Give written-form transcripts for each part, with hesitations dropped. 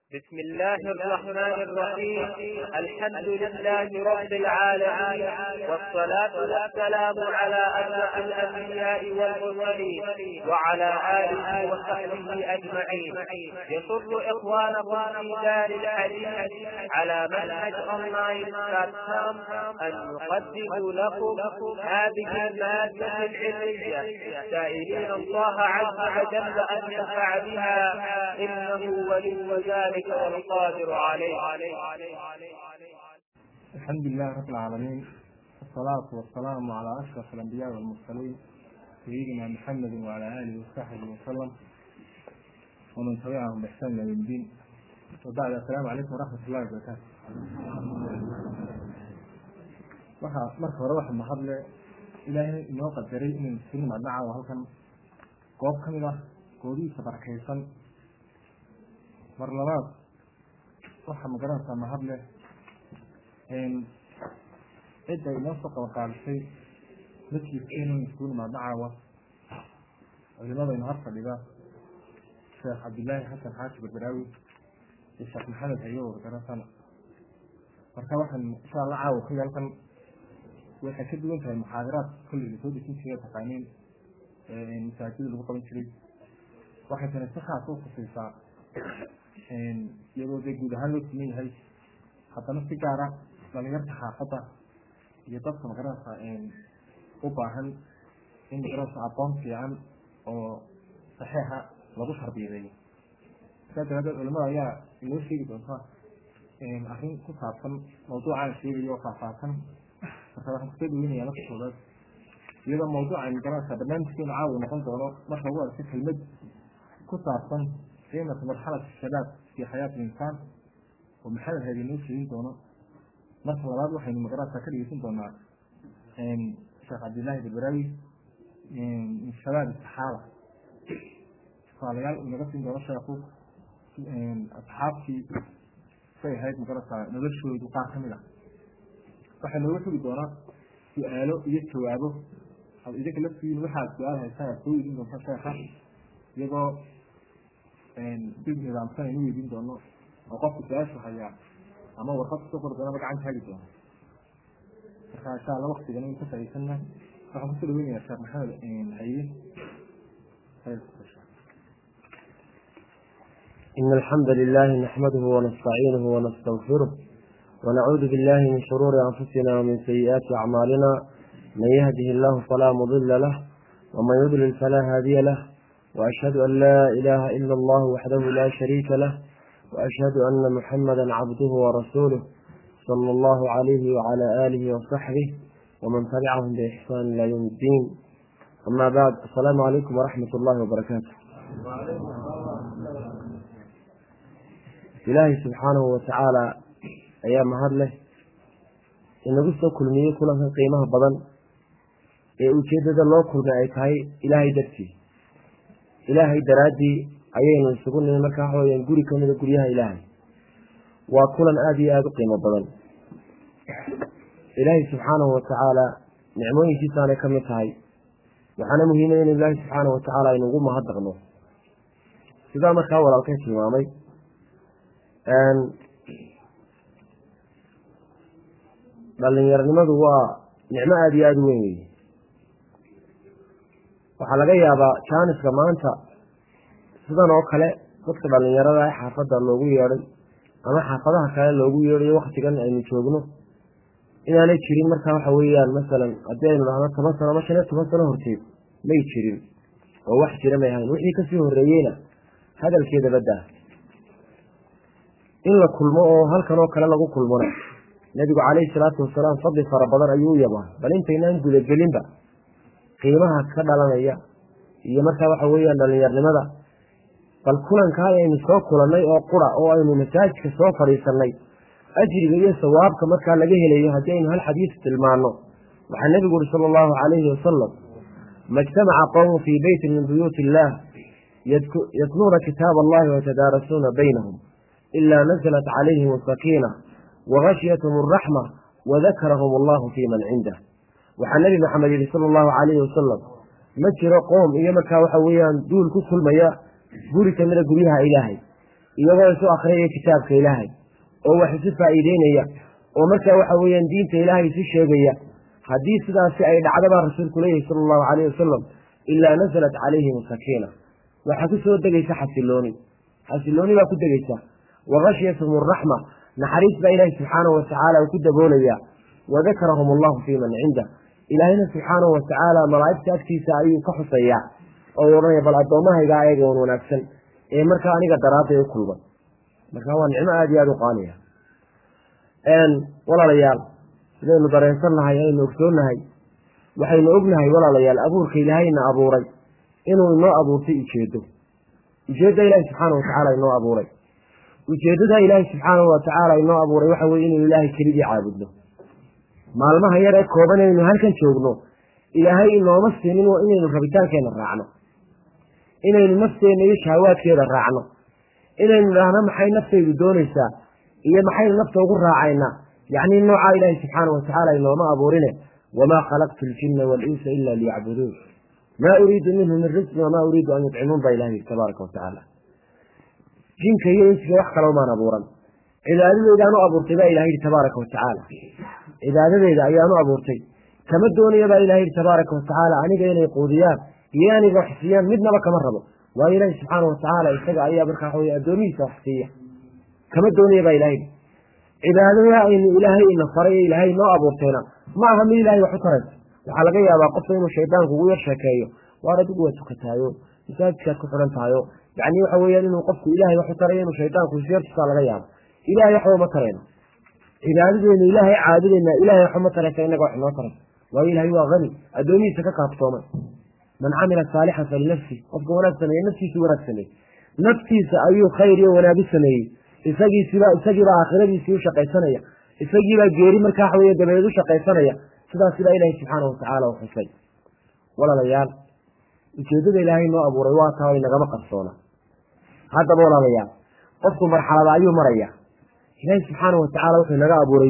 بسم الله الرحمن الرحيم. الحمد لله رب العالمين، والصلاة والسلام على أشرف الأنبياء والمرسلين وعلى آله وصحبه أجمعين. يسر إخوانكم في دار الحديث على منهج online.com أن نقدم لكم هذه المادة العلمية، سائلين الله عز وجل أن ينفع بها، إنه ولي ذلك والقادر عليه. الحمد لله رب العالمين، والصلاة والسلام على أشرف الأنبياء والمرسلين سيدنا محمد وعلى آله وصحبه وسلم ومن تبعهم بإحسان إلى يوم الدين. وبعد السلام عليكم ورحمة الله وبركاته. marka hore waxaan mahadle ilaahay inoo qadaray inaynu sii madnaca halkan goob ka mid ah goodihiisa barakaysan. mar labaad waxaa magaranaysaa mahadle cidda inoo soo qabanqaabisay dadkiiskeenn iskuul madnacaawa culimadaynu har fadhida sheekh cabdillaahi xasan xaaji barbaraawi iyo sheekh maxamed hayo magaranaysan. marka waxaan insha allah caawa ku halkan waxay ka duwan tahay muxaadaraad kulli lasoo desin jiray taqaaniin masaajida lagu qaban jiray. waxay tani si khaas u khusaysaa iyadoo dee guud ahaan loo siman yahay, haddana si gaara dhalinyarta xaafadda iyo dadka magaranaysa u baahan in magaranaysa aqoon fiican oo saxiixa lagu tarbiyadeeyo. sidaa daraadeed culimada ayaa inoo sheegi doonta arrin ku saabsan mawduucaan sheegayo oo faahfaahsan. marka waxaan kusoo dhaweynayaa marka koobaad, iyadoo mawduucan magaranaysa barnaamijkeenu caawi noqon doono marka ugu aragta kelmad ku saabsan qiimata marxalat shabaab fi xayaat insaan oo maxamed haadi inoo sheegin doono. marka labaad waxaynu magaranaysa ka dhegeysan doonaa sheekh cabdillaahi barbaraawi min shabaab saxaaba, tusaalayaal inaga siin doono sheekhu asxaabtii say ahayd magaranaysa noloshoodu qaar ka mid ah. waxaa nooga fogi doonaa su-aalo iyo jawaabo. idinka laftiin waxaad su-aal haysaa aad soo weydiin doonta sheekha, iyagoo dib nidaamsan aynu weydiin doono oo qofka su-aashu hayaa ama warqad kusoo qori doonaba gacan taagi doono. marka insha alla waktigan in ka faa'iidsana waxaan kusoo dhaweynayaa sheekh maxamed haye. إن الحمد لله نحمده ونستعينه ونستغفره ونعوذ بالله من شرور أنفسنا ومن سيئات أعمالنا. من يهده الله فلا مضل له ومن يضلل فلا هادي له، وأشهد أن لا إله إلا الله وحده لا شريك له، وأشهد أن محمدا عبده ورسوله صلى الله عليه وعلى آله وصحبه ومن تبعهم بإحسان إلى يوم الدين. أما بعد، السلام عليكم ورحمة الله وبركاته. إلهي سبحانه وتعالى أيام هذله إن قصة كل مية كلها قيمها بدن وكذا الله كل ما يتهي إلهي درتي إلهي درادي أيين يسقون من المكان وينقولي كم يقول يا إلهي وكلا آدي آدي قيمة بدن. إلهي سبحانه وتعالى نعمه جسانا كم يتهي وحنا مهمين الله سبحانه وتعالى إن نقوم هذا إذا ما كان ولا كيف يمامي dhalinyarnimadu waa nicmo aada iyo aada u weyn weeye. waxaa laga yaabaa jaaniska maanta sidan oo kale dadka dhalinyarada ee xaafadda loogu yeedhay ama xaafadaha kale loogu yeedhayo waktigan aynu joogno inaanay jirin. marka waxa weeyaan masalan haddii aynu dhahno 10 sano ama 15 sano horteed may jirin oo wax jira may ahayn. wixii kasii horreeyeyna hadalkeeda baddaa in la kulmo oo halkan oo kale lagu kulmona nabigu calayhi salaatu wasalaam fadli fara badan ayuu u yabaa. bal intaynaan gudagelinba qiimaha ka dhalanaya iyo markaa waxa weeyaan dhalinyarnimada, bal kulankaa aynu soo kulannay oo qura oo aynu masaajidka soo fadhiisanay ajriga iyo sawaabka markaa laga helayo haddii aynu hal xadiis tilmaano. waxaa nabigu uri sala allahu calayhi wasalam, majtamaca qowmun fii beytin min buyuuti illah yatluuna kitaaba allahi wayatadaarasuuna baynahum ilaa nazalat calayhim asakiina وغشيتهم الرحمة وذكرهم الله في من عنده. وحن نبي محمد صلى الله عليه وسلم ما جرى قوم إيا مكا وحويا دول كل مياه قولي كمينة قوليها إلهي iyagoo isu akhriyaya kitaabka ilaahay oo wax isu faa'iideynaya oo markaa waxa weeyaan diinta ilaahay isu sheegaya haddii sidaasi ay dhacdo baa rasuulku leeyahay sala allahu calayhi wasalam ilaa nasalat calayhim sakiina waxaa ku soo degaysa xasilooni baa ku degaysa wagashyathum araxma naxariis baa ilaahay subxaanahu watacaala uu ku daboolaya wadakarahum allahu fii man cinda ilaahayna subxaanahu watacaala malaa'igta agtiisa ayuu ka xusayaa oo odhanaya bal addoommahayga ayaga oon wanaagsan ee markaa aniga daraadday u kulmay marka waa nicmo aada iyo aada u qaaliya walaalayaal sidaynu dareensannahay aynu ogsoonnahay waxaynu ognahay walaalayaal abuurka ilaahayna abuuray inuu inoo abuurtay ujeedda ilaahi subxaanahu watacaala inoo abuuray ujeeddada ilaahi subxaanahu watacaala inoo abuuray waxa weye inaynu ilaahay keligii caabudno maalmaha yar ee kooban inaynu halkan joogno ilaahay inooma siinin inaynu rabitaankeenna raacno inaynu nafteenna iyo shahawaadkeeda raacno inaynu idhaahno maxay naftaydu doonaysaa iyo maxaynu nafta ugu raacaynaa yacni noocaa ilaahi subxaanahu watacaala inooma abuurine wamaa khalaqtu ljinna waalinsa ila liyacbuduun maa uriidu minhu min risqin wamaa uriidu an yudcimuun baa ilahi tabaaraka watacaala jinka iyo insiga wax kale umaan abuuran cibaadadeedaan u abuurtay baa ilaha yidhi tabaaraka watacaala cibaadadeeda ayaan u abuurtay kama doonaya baa ilaha yidhi tabaaraka watacaala aniga inay quudiyaan iyo aniga wax siiyaan midnaba kama rabo waayo ilaahi subxaanahu watacaala isaga ayaa markaa waxa wey addoomihiisa wax siiya kama doonaya baa ilaha yidhi cibaadada aynu ilaahay ina faray ee ilaahay noo abuurtayna ma aha mid ilahay wax u taraysa waxaa laga yaabaa qofka inuu shaydaanku ugu yar sheekeeyo waar adigu waa tukataayo masaajidkaad ku xidhan tahayo yacni waxa weeyaan inuu qofku ilaahay wax u tarayo inuu shaydaanku isyartusaa laga yaabo ilahay waxba uma tarayno cibaadadeenu ilaahay caabudayna ilahay waxba ma taraysa inaga wax inoo taraysa waayo ilahay waa hani addoomihiisa ka kaaftoomay man camila saalixan falinafsi qofka wanaag sameeye naftiisii wanaag sameeyey naftiisa ayuu khayr iyo wanaag u sameeyey isagiibaa aakhiradiisii u shaqaysanaya isagiibaa geeri markaa waxa wey dabadeed u shaqaysanaya sidaas baa ilaahay subxaanahu watacaala u xusay walaalayaal ujeeddada ilaahay noo abuuray waa taa inagama qarsoona haddaba walaalayaal qofku marxalada ayuu maraya ilaahay subxaanahu watacaala wuxuu inaga abuuray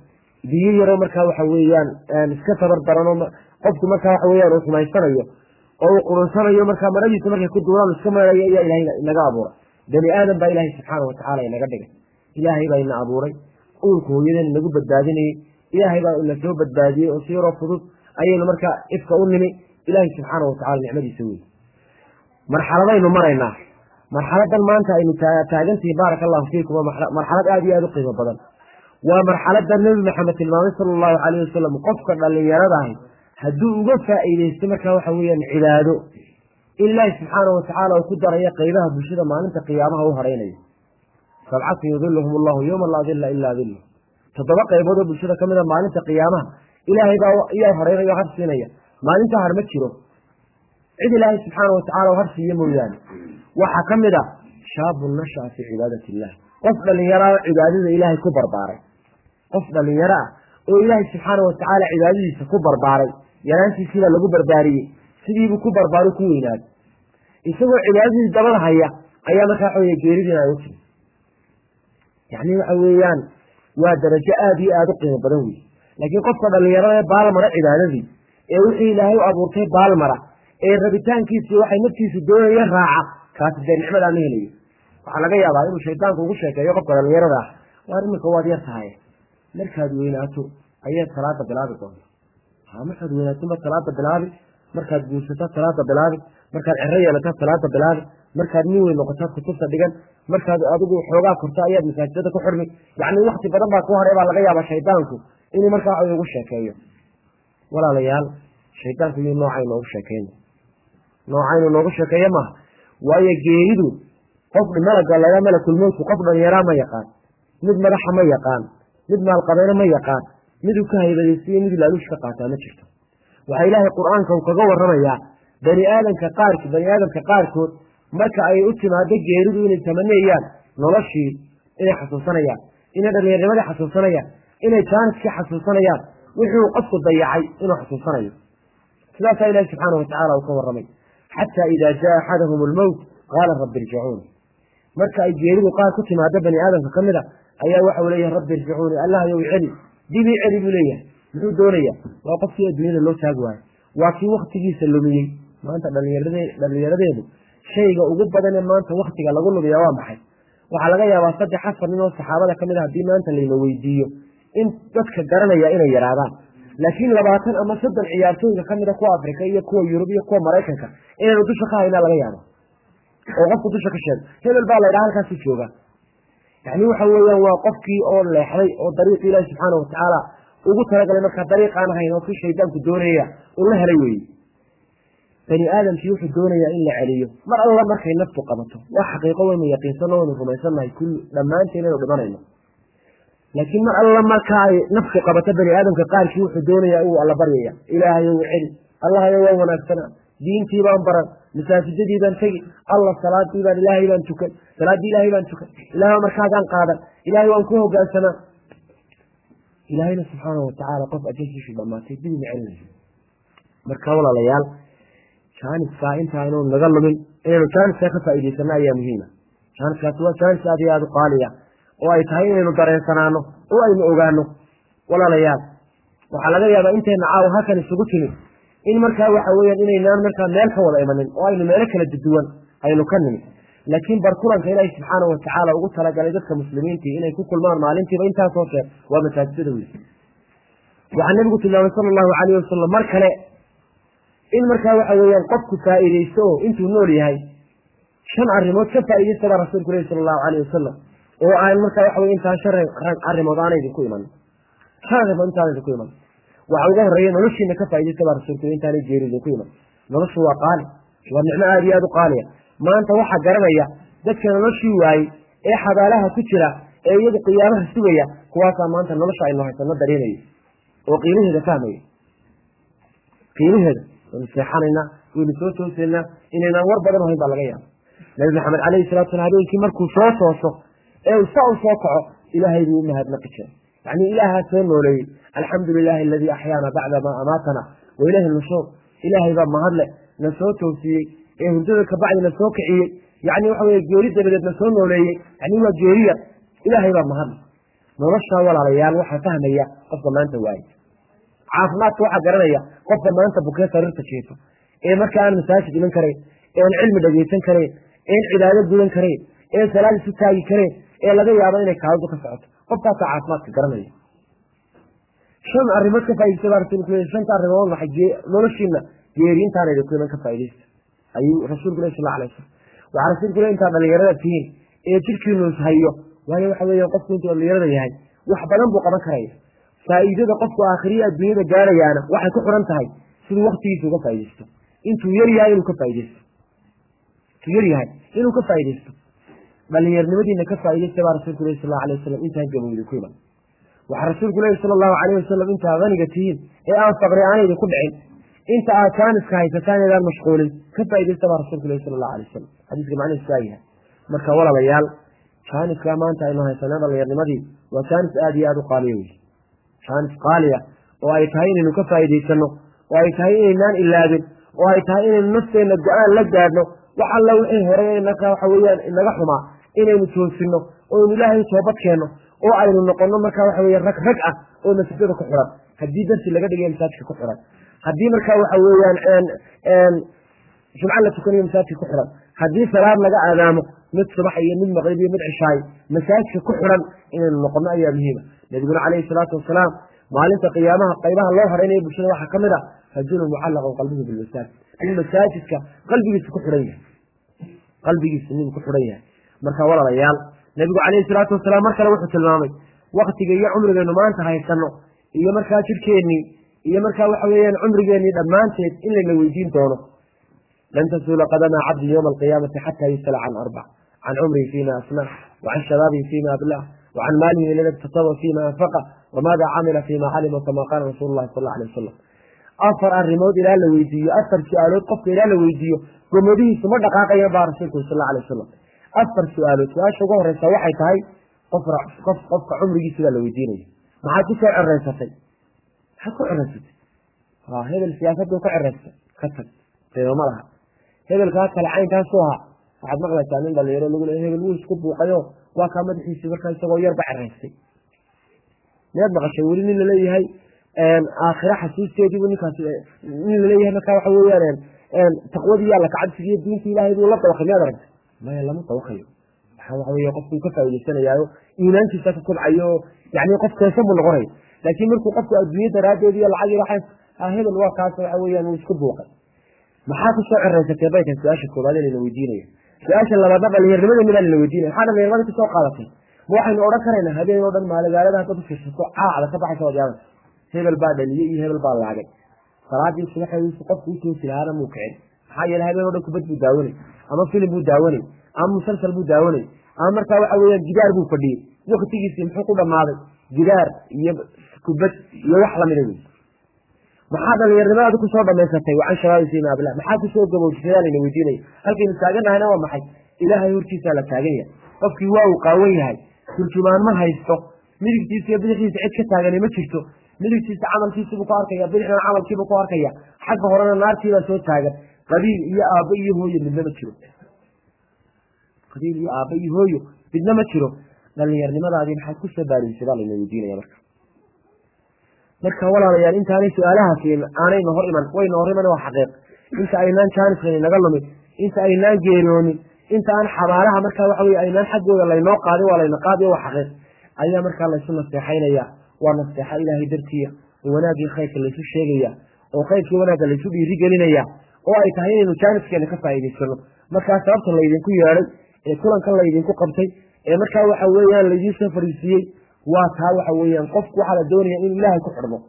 biyo yaroo markaa waxa weeyaan iska tabar daranoo qofku markaa waxa weyaan uu xumaysanayo oo uu qurunsanayo markaa maradiisa markay ku duuraan iska maraya ayaa ilahay inaga abuuray bani aadam baa ilaahay subxaanahu watacaala inaga dhigay ilaahay baa ina abuuray uurka hooyadan inagu badbaadinayey ilaahay baa ina soo badbaadiyey oo si yaroo fudud ayaynu markaa ifka u nimi ilaahay subxaanahu watacala nicmadiisa wey marxaladaynu maraynaa marxaladan maanta aynu taagantihi baaraka allahu fiikum waa marxalad aada iyo aada u qiimo badan waa marxalada nebi maxamed tilmaamay sala allahu calayh wasalam qofka dhalinyaradahay hadduu uga faa'iideysto markaa waxa weeyaan cibaado in ilaahi subxaanahu watacaala uu ku daraya qeybaha bulshada maalinta qiyaamaha u haraynayo sabcatun yudiluhum allahu yowma laa dilla ilaa dillah 7 qaybood oo bulshada ka mid a maalinta qiyaamaha ilaahay baa iyaa haraynayo har siinaya maalinta har ma jiro cid ilaahay subxaanahu watacaala har siiye mooyaane waxaa ka mid a shaabun nashaa fii cibaadati illah qof dhalinyaro cibaadada ilaahay ku barbaaray qof dhalinyaro ah oo ilaahay subxaanahu watacaala cibaadadiisa ku barbaaray yaraantiisiibaa lagu barbaariyey sidiibuu ku barbaaro ku weynaaday isagoo cibaadadii dabada haya ayaa markaa waxa wey geeridiina ay u timi yacni waxa weeyaan waa darajo aada iyo aada u qiimo badan wey laakiin qofka dhalinyarada ee baalmara cibaadadii ee wixii ilaahay u abuurtay baalmara ee rabitaankiisii waxay naftiisu doonaya raaca kaasi dee nicmadaa ma helayo waxaa laga yaabaa inuu shaydaanku ugu sheekeeyo qofka dhalinyarada ah waar iminka waad yar tahay markaad weynaato ayaad salaada bilaabi doonta markaad weynaato ma salaada bilaabi markaad guursataa salaada bilaabi markaad cero yeelataa salaada bilaabi markaad nin weyn noqotaa kutubta dhigan markaad adigu xoogaa korta ayaad masaajidada ku xurmi yacni wakti badan baa ku haray baa laga yaabaa shaydaanku inuu markaa waxa ugu sheekeeyo walaalayaal shaydaanku iyo nooca inoogu sheekeyna nooca inuu noogu sheekeeyo maaha waayo geeridu qof malaga laga malakulmowtku qof dhalinyaraa ma yaqaan mid madaxa ma yaqaan mid maalqabeeno ma yaqaan miduu ka haybadaysiiyo mid laaluush ka qaataa ma jirto waxaa ilaahay qur-aanka uu kaga waramayaa bani aadamka qaarkood marka ay u timaado geeridu inay tamaniyayaan noloshii inay xasuusanayaan inay dhalinyarnimadii xasuusanayaan inay jaaniskii xasuusanayaan wixii uu qofku dayacay inuu xasuusanayo sidaasaa ilaahi subxaanahu watacaala uu ka waramay xataa idaa jaa axadahum almowt qaala rabbi irjicuuni marka ay geeridu qaar ku timaado bani aadamka ka mid a ayaa waxau leeyahay rabbi irjicuuni allah yow celi dib ii celi buu leeyahay muxuu doonaya waa qofkii adduunyada loo taagi waayo waa kii waktigiisa lumiyey maanta dhalinyaradeedu shayga ugu badan ee maanta waktiga lagu lumiyaa waa maxay waxaa laga yaabaa 3-4 nin oo saxaabada kamid ah hadii maanta la weydiiyo in dadka garanaya inay yaraadaan laakiin 20 ama 30 ciyaartooyga kamid ah kuwa Afrika iyo kuwa Yurub iyo kuwa Mareykanka inay dusha ka hayna laga yaabo oo qofku dusha ka sheego hebel baa la yiraahdaa halkaas jooga yani waxa weeyaan waa qofkii oo leexday oo dariiq Ilaahay subhanahu wa ta'ala ugu talagalay marka dariiqan hayn oo shaydaanku doonaya uu la helay weey bani aadamkii wuxuu doonayaa in la celiyo mar alla markay naftu qabato wax xaqiiqo weyn ma yaqiinsan oo rumaysanahay kul dhamaanteen inuu dhimanayno laakiin mar alla marka ay naftu qabato bani aadamka qaarkii wuxuu doonayaa uu alla baryaya ilaahay uu celi allah ayaa wanaagsana diintii baan baran masaajidadii baan tagi alla salaadii baan ilaahay baan tukan salaadii ilaahay baan tukan ilaahay markaan qaadan ilaahay waan ku hogaansana ilaahayna subhanahu wa ta'ala qof ajiishiisa dhamaatay dib u celinayo marka walaalayaal jaaniska inta aynu naga lumin inaynu jaaniska ka faa'iideysano ayaa muhiim ah jaaniskaas waa jaanis aad iyo aad u qaaliya oo ay tahay inaynu dareensanaano oo aynu ogaano walaalayaal waxaa laga yaabaa intayna caawa halkan isugu timid in markaa waxa weeyaan inaynaan markaa meel ka wada imanin oo aynu meelo kala duwan aynu ka nimid laakiin barkulanka ilaahay subxaanahu wa tacaala ugu talagalay dadka muslimiintii inay ku kulmaan maalintiiba intaas oo sheeg waa masaajidada weyn waxaa nabigu tilmaamay sala allahu calayhi wasalam mar kale in markaa waxa weeyaan qofku faa'iidaysto oo intuu nool yahay 5 arrimood ka faa'iidaysta baa rasuulku leeyahay sala allahu calayhi wasalam oo aan markaa waxa weeyaan intaa shar arrimood aanay idinku iman intaan idinku iman waxa ugu horeeya noloshiina ka faa'iidaysta baa rasuulku intaanay geerin idinku iman noloshu waa qaali waa nicmo aad iyo aad u qaaliya maanta waxaa garanaya dadka noloshii waayey ee xabaalaha ku jira ee iyagu qiyaamaha sugaya kuwaasaa maanta nolosha aynu haysano dareemayo oo qiimaheeda fahmaya qiimaheeda waynu seexanaynaa waynu soo toosaynaa inaynaan war badan ahayn baa laga yaaba nabi maxamed calayhi salaatu wasalaam habeenkii markuu soo tooso ee uu soo kaco ilaahay buu u mahadnaqi jiray yani ilaahaa soo nooleeyey alxamdu lilahi aladii axyaana bacda maa amaatana wa ilahi nushuur ilaahay baa mahadle na soo toosiyey ee hurdada kabacdi na soo kiciyey yani waxa weye geeri dabadeed na soo nooleeyey yani waa geeriya ilaahay baa mahadle noloshaa walaalayaal waxaa fahmaya qofka maanta waaye caafimaadka waxaa garanaya qofka maanta bukee sariirta jiifa ee marka aan masaajid iman karayn ee aan cilmi dhageysan karayn ee aan cibaado gudan karayn ee salaad isu taagi karayn ee laga yaabo inay kaawadu ka socoto qofkaasa caafimaadka garanaya 5 arrimood ka faa'iidaysta baa rasuulku leeyahay 5 arrimood waxay noloshiina geeriintaan idinku iman ka faa'iidaysta ayuu rasuulku leeyahay sallallahu alayhi wasallam waxaa rasuulku leeyahay intaa dhalinyarada tihiin ee jirkiinu hayo waayo waxa weeyaan qofku intuu dhalinyarada yahay wax badan buu qaban karaya faa'iidada qofku aakhiriya adduunyada gaarayaana waxay ku xiran tahay siduu waqtigiisa uga faa'iidaysto intuu yar yahay inuu ka faa'iidaysto dhalinyarnimadiina ka faa'iidaysta baa rasuulku leeyahay sallallahu alayhi wasallam intaan gabowda ku iman waxaa rasuulku leeyahay sallallahu alayhi wasallam intaa qaniga tihiin ee aan faqri aanayda ku dhicin inta aad jaaniska haysataan inaan mashquulin ka faa'iidaysta baa rasuulku leeyahay sallallahu alayhi wasallam xadiiska macnihiisu waa yahay marka walaalayaal jaaniska maanta aynu haysanaa dhalinyarnimadii waa jaanis aad iyo aad u qaaliya wey jaanis qaaliya oo ay tahay inaynu ka faa'iidaysano oo ay tahay inaynaan ilaabin oo ay tahay inaynu nafteena go-aan la gaadhno wax alla wixii hore markaa waxa weeyaan inaga xumaa inaynu toosino oo aynu ilaahay toobad keenno oo aynu noqono markaa waxa weeye rag ah oo masaajidada ku xiran haddii darsi laga dhigayo masaajidka ku xiran haddii markaa waxa weeyaan jumca la tukanayo masaajidka ku xiran haddii salaad laga aadaamo mid subax iyo mid maqrib iyo mid cishaay masaajidka ku xiran inaynu noqono ayaa muhiima nabiguna calayhi salaatu wasalaam maalinta qiyaamaha qaybaha loo horeynayo bulshada waxaa kamid ah rajulun mucallaqun qalbihi bilmasaajid in masaajidka qalbigiisa ku xiran yahay nin ku xiran yahay marka walaalayaal nabigu calayhi salaatu wasalaam mar kale wuxuu tilmaamay waktiga iyo cumrigeenu maanta haysano iyo markaa jirkeennii iyo markaa waxa weeyaan cumrigeennii dhammaanteed in layna weydiin doono lan tasuula qadama cabdi yowma alqiyaamati xataa yusala can 4 can cumrihi fiima asnaa wacan shabaabihi fiima ablah wacan maalihi ilada iktasaba fiima anfaqa wamaada camila fiima calima kama qaala rasuulu llahi sal alla alay wasalam 4 arrimood ilaa la weydiiyo 4 su-aalood qofka ilaa la weydiiyo gomadihiisu ma dhaqaaqayan baa rasuulku sal alla alay wasalam 4 su-aalood su-aasha ugu horeysa waxay tahay qofka cumrigiisa baa la weydiinaya maxaad ku soo cereysatay hebel siyaasadu ka cereystay ka tag qiimo ma laha hebelkaa kale caynkaasu ahaa waxaad maqlaysaa nin dhalinyaro lagu leeyahay hebel wuu isku buuqayo waa kaa madaxiisii markaa isagoo yarba cereystay miyaad maqashay weli nin laleeyahay aakhira xasuusteediibu ninkaas nin laleeyahay markaa waxa weeyaan taqwadii alla kacabsigiiyo diinta ilaahay buu la dawaqay miyaad aragtay maya lama dawaqayo waxaweye qofkuu ka faa'iidaysanayaayo iimaankiisa ka kobcayo yani qof keensan buu noqonaya laakiin markuu qofku adduunye daraaddeed iyo lacag iyo waxaas hebel waa kaas waxa weeyaan uu isku buuqay maxaa ku soo ciraysatay baykan su-aasha koobaad inayna weydiinaya su-aasha labaadna dhalinyarnimada midaan la weydiinaya maxaa dhalinyarnimada kasoo qaadatay ma waxaynu odhan karaynaa habeen oo dhan magaalada haddaad ufiirsato caacda ka baxaysa waad yaabaysa hebel baa dhaliyey iyo hebel baa laagay salaadii subaxeediisu qofku usoo jilahaana muu kicin maxaa yeele habeen o dhan kubad buu daawanay ama filim buu daawanay ama musalsal buu daawanay ama markaa waxa weeyaan gidaar buu fadhiyey waktigiisii muxuu ku dhammaaday gidaar iyo kubad iyo wax lamida wey maxaa dhalinyarnimadaadi kusoo dhamaysatay wacan shabaabi fiima ablah maxaa kusoo gabowsatay layna weydiinaya halkaynu taaganahayna waa maxay ilaahay hortiisaa la taagan yahay qofkii waa uu qaawan yahay turjumaan ma haysto midigtiisa iyo bidixdiisa cid ka taagani ma jirto midigtiisa camalkiisibuu ku arkaya bidixdana camalkiibuu ku arkaya xagga horena naartiibaa soo taagan qabiil iyo aabbo iyo hooyo midna ma jiro qabiil iyo aabbo iyo hooyo midna ma jiro dhalinyarnimadaadii maxaad kusoo baariysay baa layna weydiinaya marka walaalayaal intaanay su-aalahaasi aanayna hor iman wayna hor iman waa xaqiiq inta aynaan jaaniskan naga lumin inta aynaan geeriyoonin inta aan xabaalaha markaa waxa wey aynaan xaggooda laynoo qaadin waa layna qaadiyo waa xaqiiq ayaa markaa laysu naseexaynaya waa naseexa ilaahay dartiya oo wanaagii khayrka laysu sheegaya oo khayrkii wanaagga laysu dhiirigelinaya oo ay tahay inaynu jaaniskeena ka faa'iidaysano markaa sababta laydinku yeedhay ee kulankan laydinku qabtay ee markaa waxa weeyaan laydiin soo fariisiiyey waa taa waxa weeyaan qofku waxaa la doonaya inuu ilaahay ku xidhmo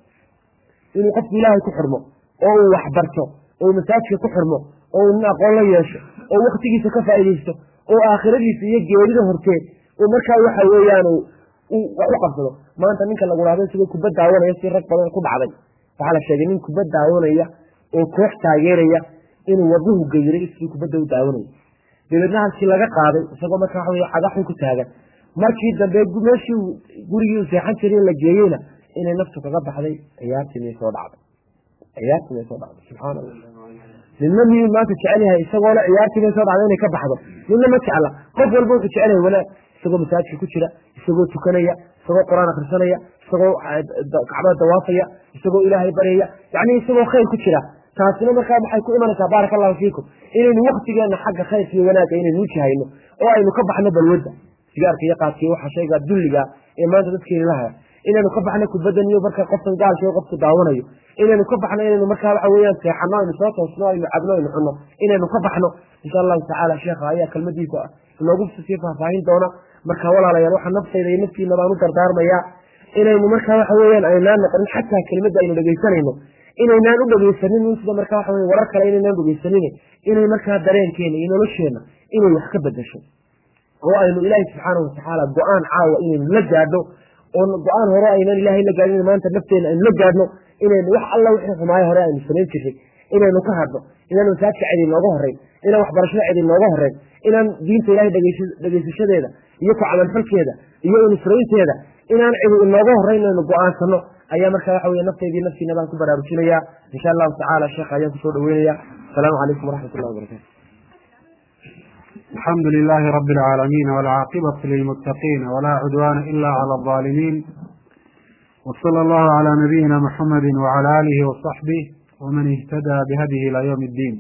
inuu qofku ilaahay ku xidhmo oo uu waxbarto oo masaajidka ku xidhmo oo uu nin aqoon la yeesho oo waktigiisa ka faa'iidaysto oo aakhiradiisa iyo geerida horteed oo markaa waxa weeyaan wax u qabsado maanta ninka lagu dhahdo isagoo kubad daawanaya si rag badan ku dhacday waxaa la sheegay nin kubad daawanaya oo koox taageeraya inuu wadnuhu geyray sidii kubadda u daawanaya dabeedna halkii laga qaaday isagoo markaa waxa wey cagaxun ku taagan markii dambe meeshii gurigii u seexan jiray la geeyeyna inay naftu kaga baxday ciyaartii may soo dhacday subxaana allah ninna miyuu maanta jecel yahay isagoo le ciyaartii may soo dhacday inay ka baxdo ninna ma jecla qof walba wuxuu jecel yahay wanaag isagoo masaajidka ku jira isagoo tukanaya isagoo qur-aan akrisanaya isagoo kacbada dawaafaya isagoo ilaahay baryaya yani isagoo khayr ku jira taasina markaa maxay ku imanaysaa baaraka allahu fiikum inaynu waktigeena xagga khayrka iyo wanaagga inaynu ujihayno oo aynu ka baxno balwadda sigaarka iyo qaadkiiyo waxa shayga dulliga ee maanta dadkeeni lahaya inaynu ka baxno kubaddan iyo marka qofkan gaalka iyo qofku daawanayo inaynu ka baxno inaynu markaa waxa weeyaan seexano aynu soo toosno aynu cabno aynu cunno inaynu ka baxno insha allahu tacaala sheekha ayaa kelmadiisa inoogu sii faahfaahin doona marka walaalayaal waxa naftayda iyo naftiina baan u dardaarmayaa inaynu markaa waxa weeyaan aynaan noqonin xataa kelmadda aynu dhegaysanayno inaynaan u dhegaysanin sida markaa waxa wey warar kale inaynaan dhegaysanin inay markaa dareenkeena iyo nolosheena inay wax ka bedasho oo aynu ilaahay subxaanahu watacaala go-aan caawa inaynu la gaadho oo go-aan hore aynaan ilaahay la gaadhin maanta nafteena aynu la gaadhno inaynu wax alla wixii xumaayo hore aynu samayn jirnay inaynu ka hadno inaan masaajidka cid inooga horeyn inaan waxbarashada cid inooga horeyn inaan diinta ilahay dhegaysashadeeda iyo ku camalfalkeeda iyo unusraynteeda inaan cidi inooga horeyn inaynu go-aansano ayaa markaa waxa wey nafteydii naftiina baan ku baraarujinaya insha allahu tacaala sheekha ayaan kusoo dhaweynaya asalaamu calaykum waraxmat ullahi wabarakatu alxamdu lilahi rabi alcaalamiin walcaaqibatu lilmuttaqiin walaa cudwaana ila cala alظaalimiin wsala allahu calaa nabiyina muxamadi wacala aalihi wasaxbih waman ihtadaa bihadihi ilaa ywm اddiin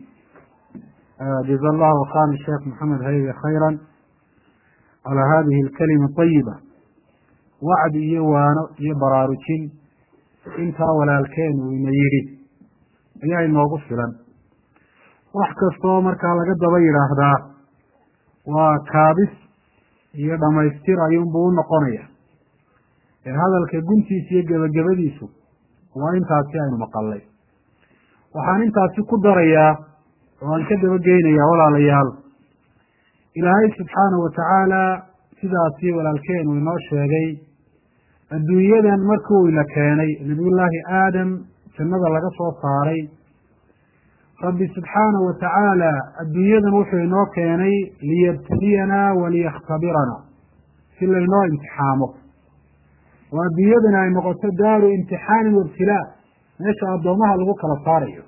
jaza allahu khani sheekh maxamed haybe khayra calaa hadihi alkalima ayiba wacdi iyo waano iyo baraarujin intaa walaalkeenu ina yidhi ayaa inoogu filan wax kastoo markaa laga daba yidhaahdaa waa kaabis iyo dhamaystir ayuunbuu u noqonaya ee hadalka guntiisa iyo gebagabadiisu waa intaasi aynu maqalnay waxaan intaasi ku darayaa oo aan ka dabageynayaa walaalayaal ilaahay subxaanahu watacaala sidaasi walaalkeenu inoo sheegay adduunyadan markuu ina keenay nabiyullaahi aadam jannada laga soo saaray rabbi subxaanahu watacaala adduunyadan wuxuu inoo keenay liyabtaliyanaa waliyakhtabiranaa si laynoo imtixaamo oo adduunyadani ay noqoto daaru imtixaanin waibtilaa meesha addoomaha lagu kala saarayo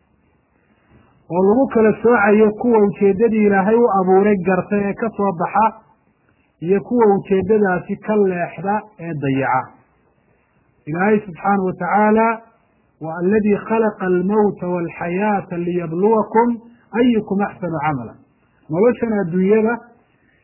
oo lagu kala soocayo kuwa ujeeddadii ilaahay u abuuray garta ee ka soo baxa iyo kuwa ujeeddadaasi ka leexda ee dayaca ilaahay subxaanahu watacaala wa aladii khalaqa almowta waalxayaata liyabluwakum ayukum axsanu camala noloshan adduunyada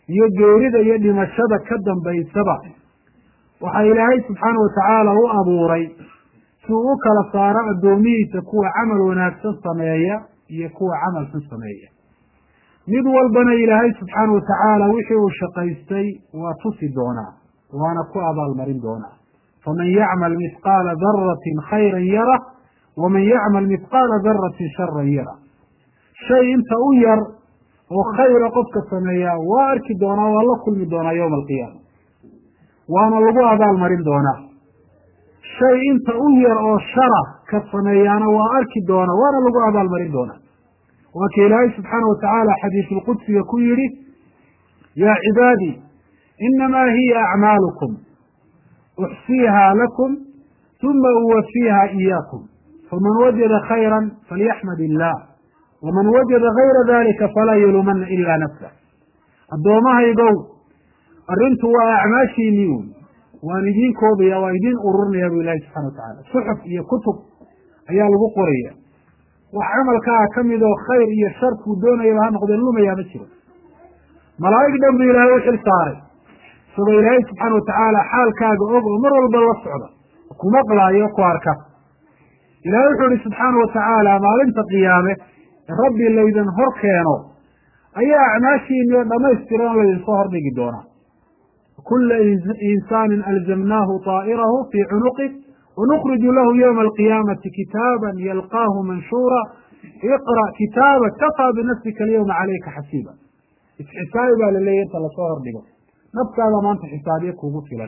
iyo geerida iyo dhimashada ka dambaysaba waxaa ilaahay subxaana watacaala u abuuray si uu u kala saaro addoomihiisa kuwa camal wanaagsan sameeya iyo kuwa camal xun sameeya. mid walbana ilaahay subxaana watacaala wixii uu shaqaystay waa tusi doonaa waana ku abaalmarin doonaa. faman yacmal mithqaala daratin khayran yara waman yacmal mithqaala daratin sharan yara. shay inta u yar oo khayra qofka sameeyaa waa arki doonaa waa la kulmi doonaa yowma alqiyaama waana lagu abaalmarin doonaa. shay inta u yar oo shara ka sameeyaana waa arki doonaa waana lagu abaalmarin doonaa. waa ka ilaahay subxaana watacaala xadiisulqudsiga ku yihi yaa cibaadii inamaa hiya acmaalukum uxsiihaa lakum uma uwafiiha iyaakum faman wajada khayra falyaxmad illah waman wajada gayra dalika falaa yalumana ila nafsah. addoommahaygow arrintu waa acmaashiinii un waan idiin koobaya waa idiin ururinaya bu ilahi subxana watacaala. suxuf iyo kutub ayaa lagu qoraya wax camalkaa kamid oo khayr iyo sharkuu doonayaba ha noqdee lumayaa ma jiro. malaa'ig dhan bu ilaahay u xil saaray isagoo ilaahay subxaana watacaala xaalkaaga og oo mar walba la socda ku maqlaayo ku arka. ilahay wuxuu ihi subxaana watacaala maalinta qiyaame rabbi laydin hor keeno ayaa acmaashiini oo dhamaystiran laydinsoo hordhigi doonaa. kula insaanin alzamnaahu طaa'irahu fii cunuqih wanukriju lahu ywma alqiyaamati kitaaban yalqaahu manshuura iqra' kitaabak kafaa binafsika alyawma calayka xasiiba. isxisaabi baa laleeyahy inta lasoo hordhigo naftaada maanta xisaabiye kuugu filan.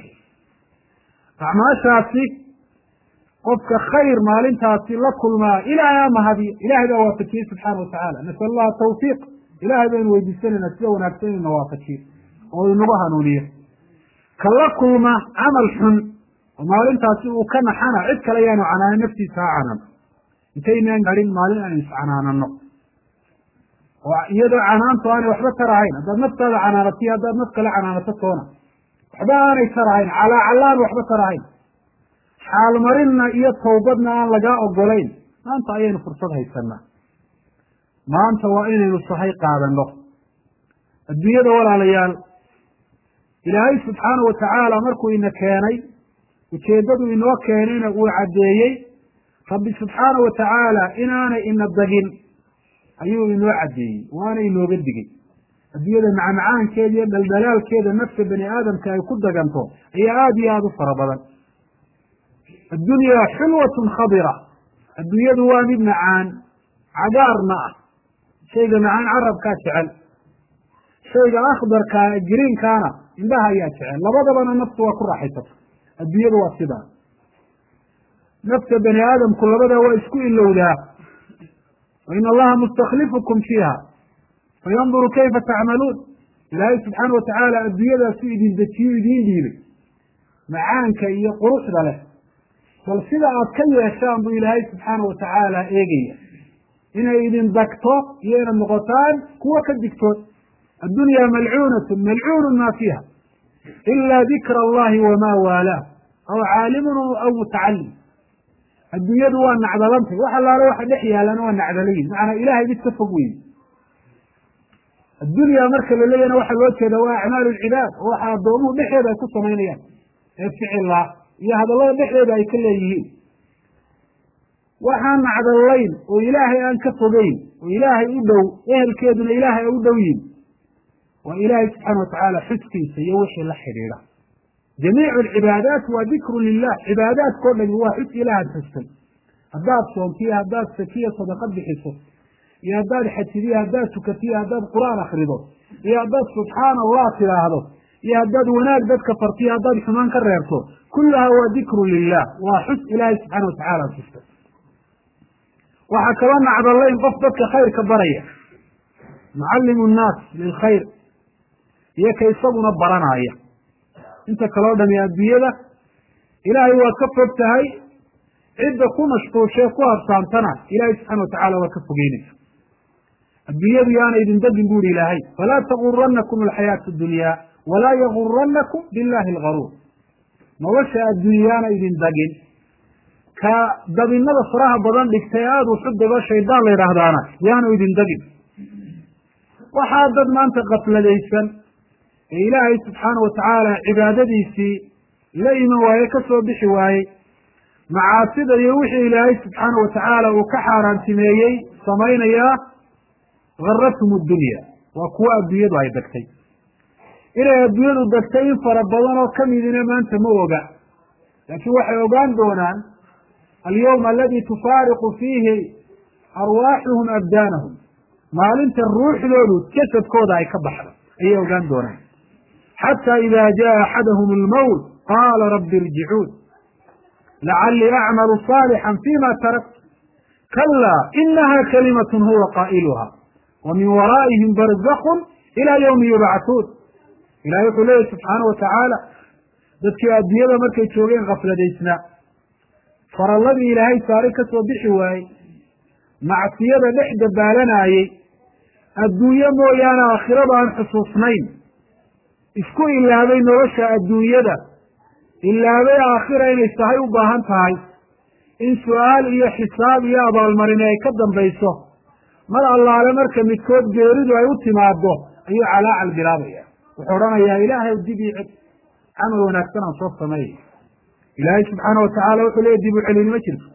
acmaashaasi qofka khayr maalintaasi la kulmaa ilaahay ama hadiyo ilahay baa waafajiyey subxaana watacaala. nasal allaha tawfiiq ilahay baynu weydiisanayna sida wanaagsan inuna waafajiyo oo inagu hanuuniyo. ka la kulma camal xun oo maalintaasi uu ka naxana cid kale ayaanu canaanan naftiisa ha canano intaynaan garin maalin aan iscanaanano oo iyadoo canaantu aanay waxba tarahayn. haddaad naftaada canaanatiyo haddaad naf kale canaanato toona waxba aanay tarahayn calaacalaan waxba tarahayn. xaalmarinna iyo tawbadna aan lagaa ogolayn. maanta ayaynu fursad haysanaa. maanta waa inaynu sahay qaadano. adduunyada walaalayaal ilaahay subxaana watacaala markuu ina keenay ujeeddadu inoo keenayna uu caddeeyey rabbi subxaana watacaala inaanay ina dagin ayuu inoo caddeeyey waana inooga digay. adduunyada macmacaankeeda iyo dhaldhalaalkeeda nafta bani aadamka ay ku daganto ayaa aada iyo aada u fara badan. addunyaa xulwatun khadira. adduunyadu waa mid macaan cagaarna ah. shayga macaan carabkaa jecel, shayga akhdarkaa greenkaana indhaha ayaa jecel. labadabana naftu waa ku raaxaysata. adduunyadu waa sidaa. nafta bani aadamku labadaa waa isku ilowdaa. wain allaha mustaklifukum fiiha fayanduru kayfa tacmaluun. ilaahay subxaana watacaala adduunyadaasu idin dejiyo idiin dhiibay macaanka iyo quruxda leh. bal sida aad ka yeeshaan buu ilaahay subxaana watacaala eegaya inay idin dagto iyo inaad noqotaan kuwa ka digtood. addunyaa malcuunatun malcuunun maa fiiha ila dikra allahi wamaa waalaah aw caalimun aw mutacalim. adduunyadu waa nacdalantay wax allaale waxa dhex yaalana waa nacdalayin macnaa ilahay mid ka fog weyi. addunyaa marka la leeyana waxaa loo jeeda waa acmaalu lcibaad oo waxa addoomuhu dhexeeda ay ku samaynayaan ee ficila iyo hadallada dhexdeeda ay ka leeyihiin. waxaan nacdalayn oo ilaahay aan ka fogeyn oo ilaahay u dhow ehelkeeduna ilaahay ay u dhow yihin waa ilaahay subxaana watacaala xuskiisa iyo wixii la xidhiidha. jamiicu alcibaadaat waa dikru lilah. cibaadaadkao dhami waa xus ilaahaad xustay. haddaad soomtiyo haddaad sakiya sadaqad bixiso iyo haddaad xajidiyo haddaad tukatiyo haddaad qur-aan akrido iyo haddaad subxaana allah tidhaahdo iyo haddaad wanaag dadka fartiyo haddaad xumaan ka reebto kullaha waa dikru lilah. waa xus ilaahay subxaana watacaala ad xustay. waxaa kaloo nacdalayn qof dadka khayrka baraya mucallimu nnaas lilkhayr iyo ka isaguna baranaya. inta kaloo dhami adduunyada ilaahay waa ka fog tahay. cidda ku mashquulshee ku habsaantana ilaahay subxana watacaala waa ka fogeynaysa. adduunyadu yaana idin dagin bu ihi ilaahay falaa taguranakum alxayaatu dunyaa walaa yaguranakum billahi algaruur. nolosha adduunyaana idin dagin. ka dabinada faraha badan dhigtay aada u xudago shaydaan la yidhaahdaana yaanu idin dagin. waxaa dad maanta kafladaysan ee ilaahay subxaana watacaala cibaadadiisii la iman waaye ka soo bixi waayey macaasida iyo wixii ilaahay subxaana watacaala uu ka xaaraantimeeyey samaynayaa garathum addunya waa kuwo adduunyadu ay degtay inay adduunyadu degtay in fara badan oo kamidina maanta ma oga laakiin waxay ogaan doonaan alyawma aladi tufaariqu fiihi arwaaxuhum abdaanahum maalinta ruuxdoodu jasadkooda ay ka baxdo ayay ogaan doonaan xataa ida jaa axadahum almowt qaala rabbi irjicuun lacalii acmalu صaalixan fima tarakt kalaa inaha kalimatun huwa qaa'iluha wa min waraa'ihim barzakun ilaa ywmi yubcahuun ilahay wuxuu leeyahy subxaana watacaala dadkii adduunyada markay joogeen kafladaysnaa faralladii ilaahay saari ka soo bixi waayey macsiyada dhex dabaalanaayey adduunye mooyaane aakhirada aan xusuusnayn isku ilaabay nolosha adduunyada ilaabay aakhira inay tahay u baahan tahay in su-aal iyo xisaab iyo abaalmarin ay ka dambayso mar allaale marka midkood geeridu ay u timaado ayuu calaacal bilaabaya wuxuu odhanayaa ilaahay dib ii cel camal wanaagsan aan soo sameeyay ilaahay subxaana watacaala wuxuu leeya dib u celin ma jirto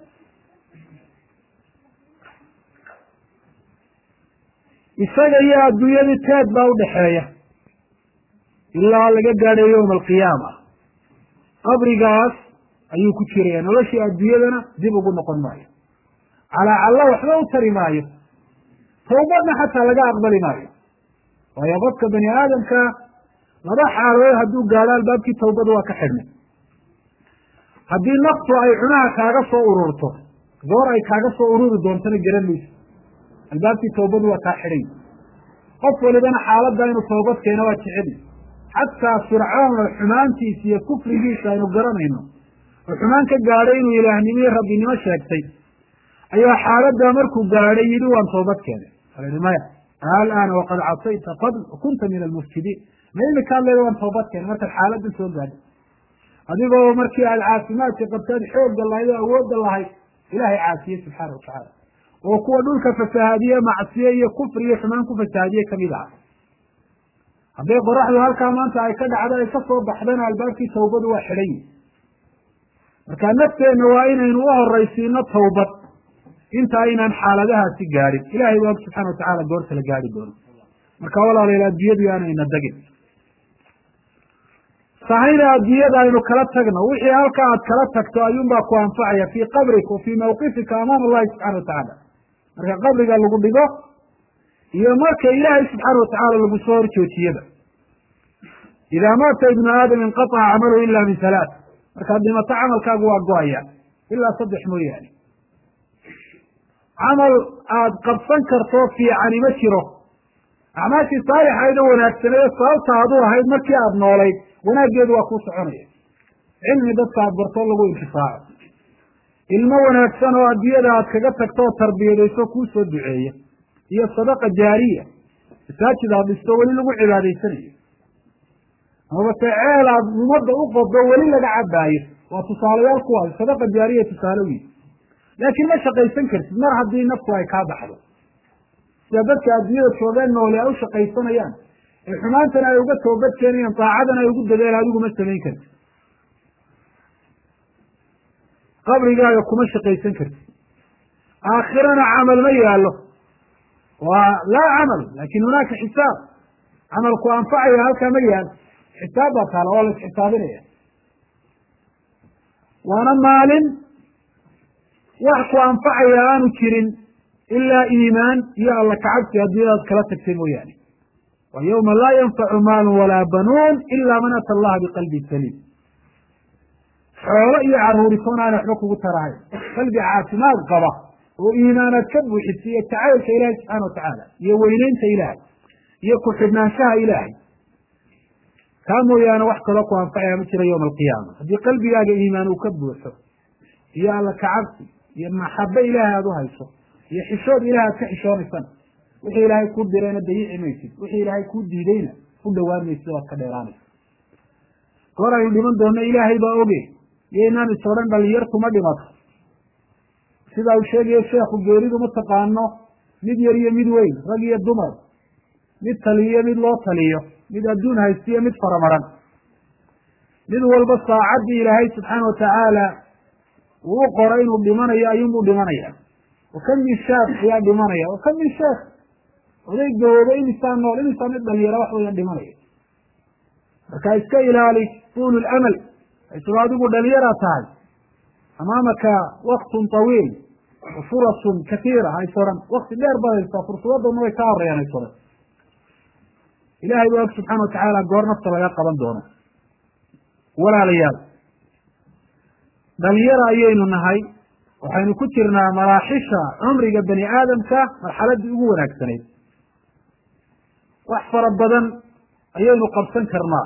isaga iyo adduunyadii teed baa udhaxeeya ilaa laga gaadhayo yowma alqiyaama qabrigaas ayuu ku jiraya noloshii adduunyadana dib ugu noqon maayo calaacalla waxba u tari maayo tawbadna xataa laga aqbali maayo waayo qofka bani aadamka laba xaalood hadduu gaadho albaabkii tawbada waa ka xidhnay haddii naftu ay cunaha kaaga soo ururto goor ay kaaga soo ururi doontana garan mayso albaabkii tawbadu waa kaa xidhay qof walibana xaaladda inuu tawbad keeno waa jeceli xataa fircoona xumaantiisa iyo kufrigiisa aynu garanayno oo xumaan ka gaadhay inuu ilaahnimo iyo rabbinimo sheegtay ayaa xaaladdaa markuu gaadhay yidhi waan toobad keenay ala maya alaana waqad casayta qabl kunta min almufsidiin ma imikaad leeda waan toobad keenay markaad xaaladda soo gaadhay adigoo markii aad caafimaadka qabtaad xoogga lahayd oo awoodda lahayd ilaahay caasiye subxaana watacaala oo kuwa dhulka fasahaadiye macsiye iyo kufri iyo xumaan ku fasahaadiye kamid aha hadday qoraxdu halkaa maanta ay ka dhacdo ay ka soo baxdana albaabkii tawbadu waa xidhan yihi marka nafteenna waa inaynu u horaysiino tawbad inta aynaan xaaladahaasi gaadhin ilahay waa subxana watacaala goorta la gaadhi doono marka walaalayaal adduunyadu aanayna degin sahayna adduunyada aynu kala tagno wixii halka aad kala tagto ayuunbaa ku anfacaya fii qabrik wa fii mawqifika amaama allahi subxana watacaala marka qabriga lagu dhigo iyo marka ilaahay subxaana watacaala lagu soo horjoojiyaba idaa maata ibnu aadam inqataca camaluhu ila min halaath markaad dhimato camalkaagu waa go-aya ilaa 3 mooyaane camal aada qabsan karto fiicani ma jiro acmaashii saalixayd oo wanaagsaneed sababta aad u ahayd markii aada noolayd wanaaggeedu waa kuu soconaya cilmi dadka aad bartoo lagu intifaaco ilmo wanaagsan oo adduunyada aad kaga tagto oo tarbiyadayso kuu soo duceeya iyo sadaqa jaariya masaajid aad dhisto weli lagu cibaadaysanayo amaba se ceel aad ummadda u qodo weli laga cabaayo waa tusaalayaal kuwaas sadaqa jaariya tusaale wiil laakiin ma shaqaysan kartid mar haddii naftu ay kaa baxdo sida dadka adduunyada joogeen noole ay u shaqaysanayaan ee xumaantana ay uga toobad keenayaan daacadana ay ugu dadeen adigu ma samayn kartid qabrigaaga kuma shaqaysan kartid aakhirana camal ma yaalo waa laa camal laakin hunaaka xisaab camalku anfacaya halkaa ma yaalo xisaab baa taala waa la isxisaabinaya waana maalin wax ku anfacaya aanu jirin ilaa iimaan iyo alla kacabsi adduunyadaad kala tagtay mooyaane wa yawma laa yanfacu maalun walaa banuun ila man ata allaha biqalbin saliim xoolo iyo caruuritoon aan waxba kugu tarahay qalbi caafimaad qaba oo iimaanaad ka buuxisa iyo jacaylka ilaahay subxaana watacaala iyo weyneynta ilaahay iyo ku-xidhnaanshaha ilaahay kaa mooyaane wax kaloo ku anfacaya ma jiro yowma alqiyaama haddii qalbigaaga iimaan uu ka buuxo iyo alla kacabsi iyo maxabe ilaahay aada u hayso iyo xishood ilahay aad ka xishoonaysana wixii ilaahay kuu dirayna dayici maysid wixii ilaahay kuu diidayna u dhowaan maysid waad ka dheeraanaysa goor aynu dhiman doonno ilaahay baa oge iyo inaan is odhan dhalinyartu ma dhimato sidaa uu sheegayo sheekhu geeridu ma taqaano mid yar iyo mid weyn rag iyo dumar mid taliyo mid loo taliyo mid adduun haystiyo mid faramaran mid walba saacaddii ilaahay subxaana watacaala uu u qoro inuu dhimanayo ayuunbuu dhimanaya wakam min shaab ayaa dhimanaya wakam min sheekh oday gaboobo imisaa nool imisaa mid dhalinyaro wax weeyaan dhimanaya marka iska ilaali tuulu lamal haysado adigu dhalinyara tahay amaamaka waktun tawiil wa furasun katiira haysoran wakti dheer baad haysaa fursadadana way ka horeyaan haysoran ilahay baa og subxaana watacaala goor nafta laga qaban doono walaalayaal dhalinyaro ayaynu nahay waxaynu ku jirnaa maraaxisha cumriga bani aadamka marxaladii ugu wanaagsanayd wax fara badan ayaynu qabsan karnaa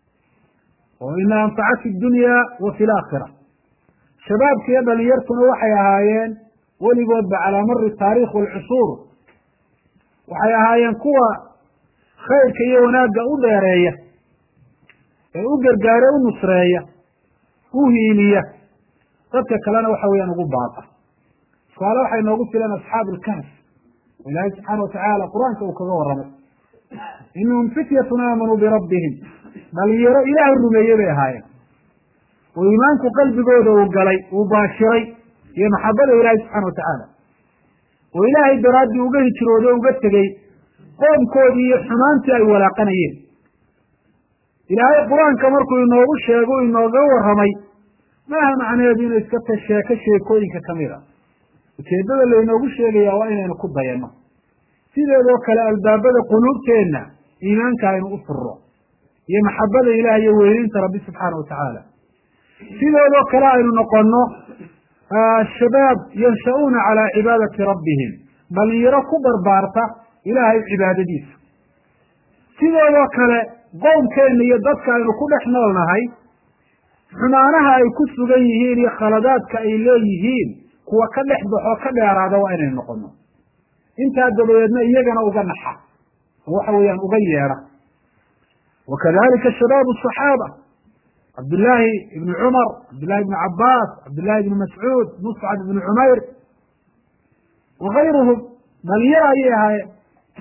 oo ina anfaca fi dunya wa fi laakhira shabaabka iyo dhalinyartuna waxay ahaayeen weligoodba calaa mari taarikh walcusuur waxay ahaayeen kuwa khayrka iyo wanaagga u dheereeya ee u gargaare u nusreeya u hiiliya dadka kalena waxa weeyaan ugu baaqa tusaale waxay noogu filan asxaabu lkahf oo ilaahay subxaana watacaala qur-aanka uu kaga warramay inahum fityatun aamanuu birabbihim dhalinyaro ilaahay rumeeye bay ahaayeen oo iimaanku qalbigooda uu galay uu baashiray iyo maxabada ilaahay subxaana watacaala oo ilaahay daraaddii uga hijrooday o uga tegey qoomkoodii iyo xumaantii ay walaaqanayeen ilaahay qur-aanka markuu inoogu sheego u inooga warramay maaha macnaheedu inay iska tasheeko sheekooyinka kamid a ujeedada laynoogu sheegaya waa inaynu ku dayanno sideedoo kale albaabada quluubteenna iimaanka aynu u furro iyo maxabada ilaah iyo weyneynta rabbi subxaana watacaala sideedoo kale aynu noqono shabaab yansha'uuna calaa cibaadati rabbihim dhalinyaro ku barbaarta ilaahay cibaadadiisa sideedoo kale qoomkeenna iyo dadka aynu ku dhex nool nahay xumaanaha ay ku sugan yihiin iyo khaladaadka ay leeyihiin kuwa ka dhex baxo ka dheeraada waa inaynu noqono intaa dabadeedna iyagana uga naxa oo waxa weeyaan uga yeedha wakadalika shabaabu asaxaaba cabdullaahi ibni cumar cabdullahi ibni cabaas cabdullahi ibni mascuud muscab ibni cumayr wakayruhum dhalinyaro ayay ahaayeen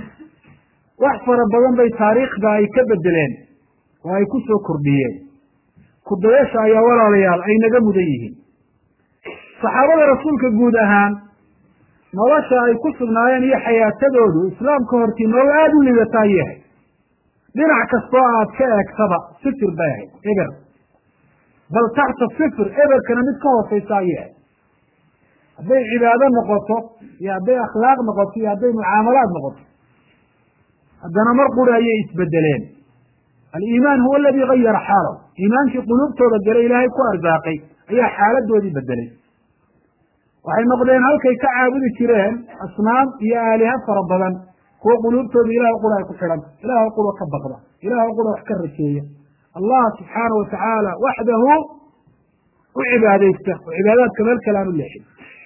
wax fara badan bay taariikhda ay ka bedeleen oo ay ku soo kordhiyeen kudayasha ayaa walaalayaal ay naga mudan yihiin saxaabada rasuulka guud ahaan nolosha ay ku sugnaayeen iyo xayaatadoodu islaamka hortii nolol aada u liidata ay yahay dhinac kastoo aad ka eegtaba sifir bay ahayd eber bal taxta sifir eberkana mid ka hooseysa ay yahay hadday cibaado noqoto iyo hadday akhlaaq noqoto iyo hadday mucaamalaad noqoto haddana mar quri ayay isbedeleen aliimaan huwa aladi gayara xaalaw iimaankii quluubtooda galay ilaahay ku arsaaqay ayaa xaaladoodii bedelay waxay noqdeen halkay ka caabudi jireen asnaam iyo aaliha fara badan kuwa quluubtooda ilahay qura ay ku xidhanta ilahay qura ka baqda ilahay qura wax ka rajeeya allah subxaana watacaala waxdahu u cibaadaysta oo cibaadaadka meel kale aan u leexin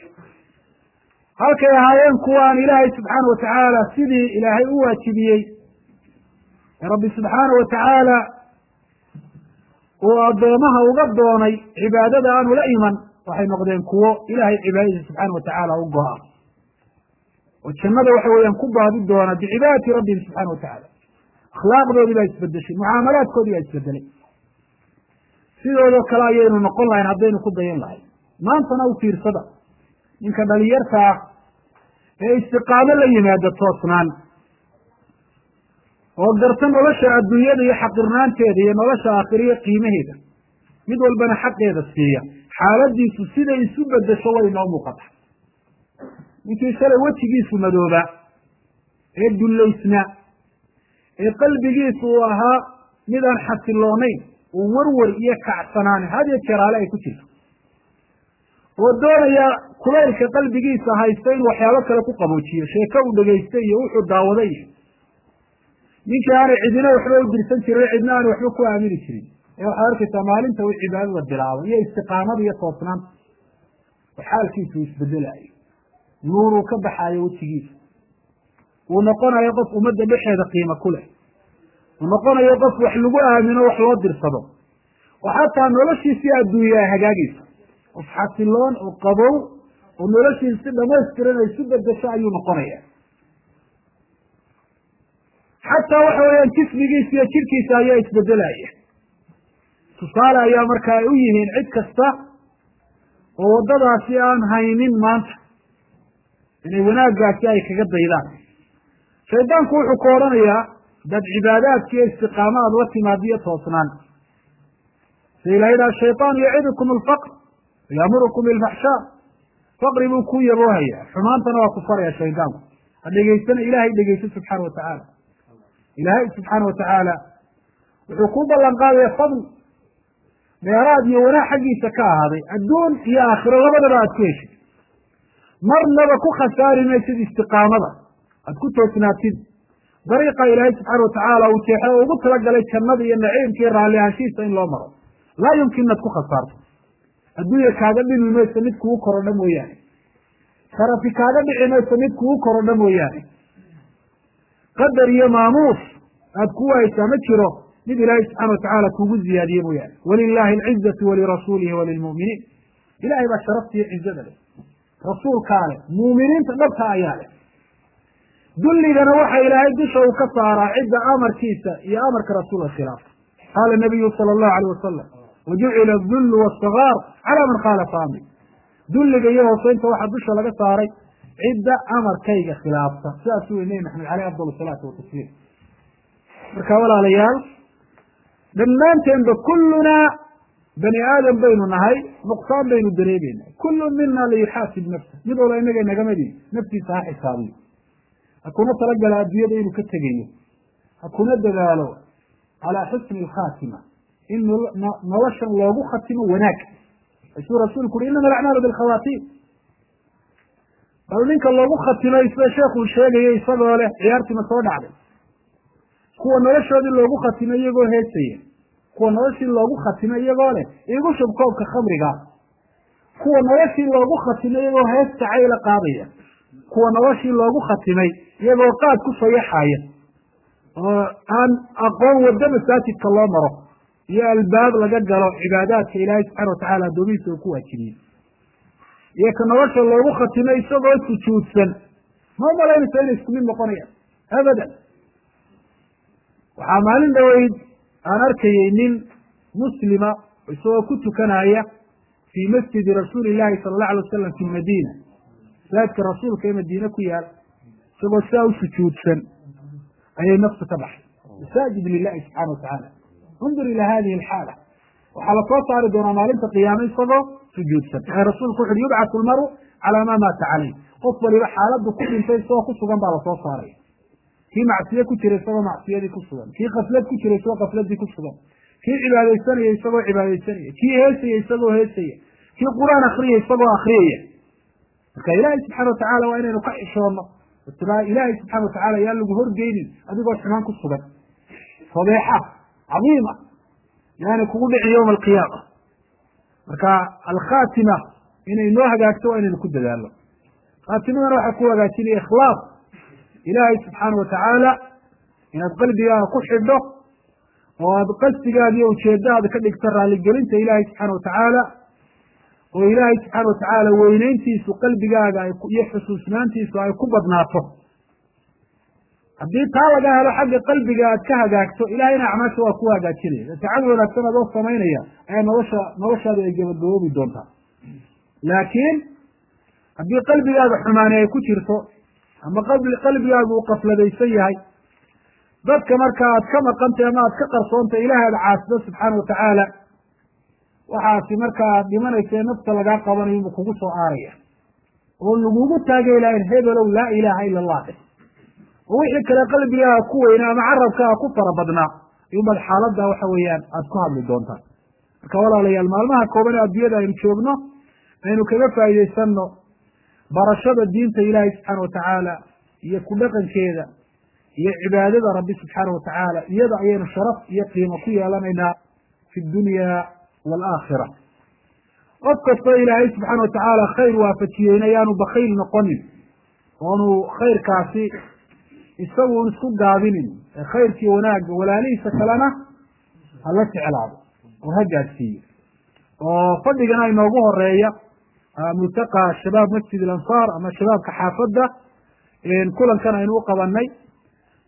halkay ahaayeen kuwaan ilaahay subxaana watacaala sidii ilaahay u waajibiyey ee rabbi subxaana watacaala uu addoomaha uga doonay cibaadada aanu la iman waxay noqdeen kuwo ilaahay cibaadadiisa subxaana watacaala u go-a oo jannada waxa weeyaan ku baadi doona bicibaadati rabbihim subxana watacaala akhlaaqdoodii baa isbedeshay mucaamalaadkoodii baa isbedelay sidoodoo kale ayaynu noqon lahayn haddaynu ku dayan lahay maantana u fiirsada ninka dhalinyarta ah ee istiqaamo la yimaada toosnaan oo garta nolosha adduunyada iyo xaqirnaanteeda iyo nolosha aakhiriya qiimaheeda mid walbana xaqeeda siiya xaaladiisu siday isu bedesho way noo muuqata ninkii shalay wejigiisu madooba ee dullaysna ee qalbigiisu uu ahaa mid aan xasiloonayn oo warwar iyo kacsanaan had iyo jeraale ay ku jirto oo doonaya kulaylka qalbigiisa haysta in waxyaabo kale ku qaboojiyo sheeko uu dhegaystay iyo wuxuu daawaday iyo ninkii aanay cidina waxba u dirsan jirin cidna aanay waxba ku aamini jirin ee waxaad arkaysaa maalinta uu cibaadada bilaabay iyo istiqaamada iyo toosnaanta oo xaalkiisu isbedelayo nuur uu ka baxaayo wejigiisa uu noqonayo qof ummadda dhexeeda qiimo ku leh uu noqonayo qof wax lagu aamino wax loo dirsado oo xataa noloshiisii adduunya ay hagaagayso qof xasiloon oo qabow oo noloshiisa si dhamaystiran ay isu bedesho ayuu noqonaya xataa waxa weeyaan jismigiisa iyo jirkiisa ayaa isbedelaya. tusaale ayaa marka ay u yihiin cid kasta oo waddadaasi aan haynin maanta inay wanaaggaasi ay kaga daydaan. shaydaanku wuxuu ku odhanayaa dad cibaadaadka iyo istiqaamo aada la timaadiyo toosnaan. sida ilaha yidhaha ashayطaanu yacidukum alfaqr yamurukum bilfaxshaa. faqri buu ku yaboohaya, xumaantana waa ku faraya shaydaanku. ha dhegeysana ilaahay dhegeyso subxaana watacaala. ilaahay subxaana watacaala wuxuu ku ballan qaadaya fadl dheeraad iyo wanaag xaggiisa ka ahaaday adduun iyo aakhiro labadaba aad ku heshid. marnaba ku khasaari maysid istiqaamada aad ku toosnaatid dariiqa ilaahay subxaana watacaala uu jeexo oo ugu talagalay jannada iyo naciimka iyo raalli ahaanshihiisa in loo maro. laa yumkin inaad ku khasaarto. adduunya kaaga dhimi mayso mid kugu korodha mooyaane. sharafi kaaga dhici mayso mid kugu korodha mooyaane. qadar iyo maamuus aad ku waysaa ma jiro mid ilaahay subxana watacaala kugu ziyaadiye mooyaane. walilahi alcizatu walirasuulihi walilmu'miniin. ilahay baa sharafta iyo cizada leh, rasuulkaa leh, muuminiinta dhabta ayaa leh. dulligana waxa ilaahay dusha uu ka saaraa cidda amarkiisa iyo amarka rasuulka khilaafta. qaala nabiyu sala allahu alayh wasalam wajucila adullu waasagaar calaa man khaalafa amri. dulliga iyo hooseynta waxaa dusha laga saaray cidda amarkayga khilaafta. sidaasuu wey nebi maxamed caleyh afdal salaatu watasliim. marka walaalayaal dhammaanteenba kullunaa bani aadam baynu nahay, nuqsaan baynu dareemayna. kullu mina liyuxaasib nafsa. mid walba inaga nagamadi naftiisa ha xisaabiyo. ha kuna talagala adduunyada inuu ka tegayo. ha kuna dadaalo calaa xusni alkhaatima in noloshan loogu khatimo wanaag. asuu rasuulku uhi inama alacmaalu bilkhawaatiim. bal ninka loogu khatimay sida sheekuu sheegaya isagoo leh ciyaartiima soo dhacday. kuwa noloshoodii loogu khatimay iyagoo heesaya. kuwa noloshii loogu khatimay iyagoo leh igu shub koobka khamriga. kuwa noloshii loogu khatimay iyagoo hees jacayla qaadaya. kuwa noloshii loogu khatimay iyagoo qaad ku sayaxaya oo aan aqoon waddo masaajidka loo maro iyo albaab laga galo cibaadaadka ilaahay subxana watacaala addoomihiisa uu ku waajibiyey. iyo ka nolosha loogu khatimay isagoo sujuudsan. ma malaynaysa inay isku mid noqonayaan abadan. waxaa maalin dhaweyd aan arkayey nin muslima isagoo ku tukanaya fii masjidi rasuuli illahi sala allahu alay wasalam fi lmadiina. masaajidka rasuulka ee madiine ku yaal isagoo sidaa u sujuudsan ayay naftu ka baxay. masaajid lilahi subxana watacaala. undur ila hadihi alxaala. waxaa lasoo saari doonaa maalinta qiyaame isagoo sujuudsan. rasuulku wuxu uhi yubcatu lmaru calaa maa maata caleyh. qof waliba xaaladdu ku dhintay isagoo ku sugan baa lasoo saaraya. kii macsiye ku jira isagoo macsiyadii ku sugan. kii kaflad ku jira isagoo kafladii ku sugan. kii cibaadaysanaya isagoo cibaadaysanaya. kii heesaya isagoo heesaya. kii qur-aan akriyaya isagoo akriyaya. marka ilaahay subxana watacaala waa inaynu ka xishoono. ilaahay subxana watacala yaan lagu horgeynin adigoo xumaan ku sugan. fadeexa cadiima yaani kugu dhici yowma alqiyaama. marka alkhaatima inay noo hagaagto waa inaynu ku dadaalno. khaatimadana waxaa ku hagaajinaya ikhlaas ilaahay subxaana watacaala inaad qalbigaaga ku xidho oo aad qasdigaada iyo ujeedadaada ka dhigto raaligelinta ilaahay subxaana watacaala. oo ilaahay subxaana watacaala weyneyntiisu qalbigaaga iyo xusuusnaantiisu ay ku badnaato. haddii taa laga helo xagga qalbiga aad ka hagaagto ilahayna acmaasha waa ku hagaajinaya. dabeecad wanaagsan adoo samaynaya ayaa noloshaada ay gabagaboobi doontaa. laakiin haddii qalbigaaga xumaani ay ku jirto ama qalbigaagu uu qafladaysan yahay, dadka marka aad ka maqantay ama aad ka qarsoontahy ilahay aad caasido subxaana watacaala, waxaasi marka aad dhimanaysa ee nafta lagaa qabanayo inuu kugu soo aaraya oo lagugu taagay lahayn hebelow laa ilaaha ila allah. oo wixii kale qalbigaaga ku weynaa ama carabkaaga ku fara badnaa iyubaad xaaladda waxa weeyaan aada ku hadli doontaa. marka walaalayaal maalmaha kooban ee adduunyada aynu joogno aynu kaga faa'iidaysanno barashada diinta ilaahay subxaana watacaala iyo ku dhaqankeeda iyo cibaadada rabbi subxaana watacaala. iyada ayaynu sharaf iyo qiimo ku yeelanaynaa fi dunya waalaakhira. qof kastoo ilaahay subxaana watacaala khayr waafajiyeyna yaanu bakayl noqonin oonu khayrkaasi isaguun isku gaabinin ee khayrkii wanaagga walaalihiisa kalena hala jeclaado oo ha gaadsiiyo. oo fadhigana inoogu horeeya multaqa shabaab masjid alansaar ama shabaabka xaafadda kulankan aynu u qabanay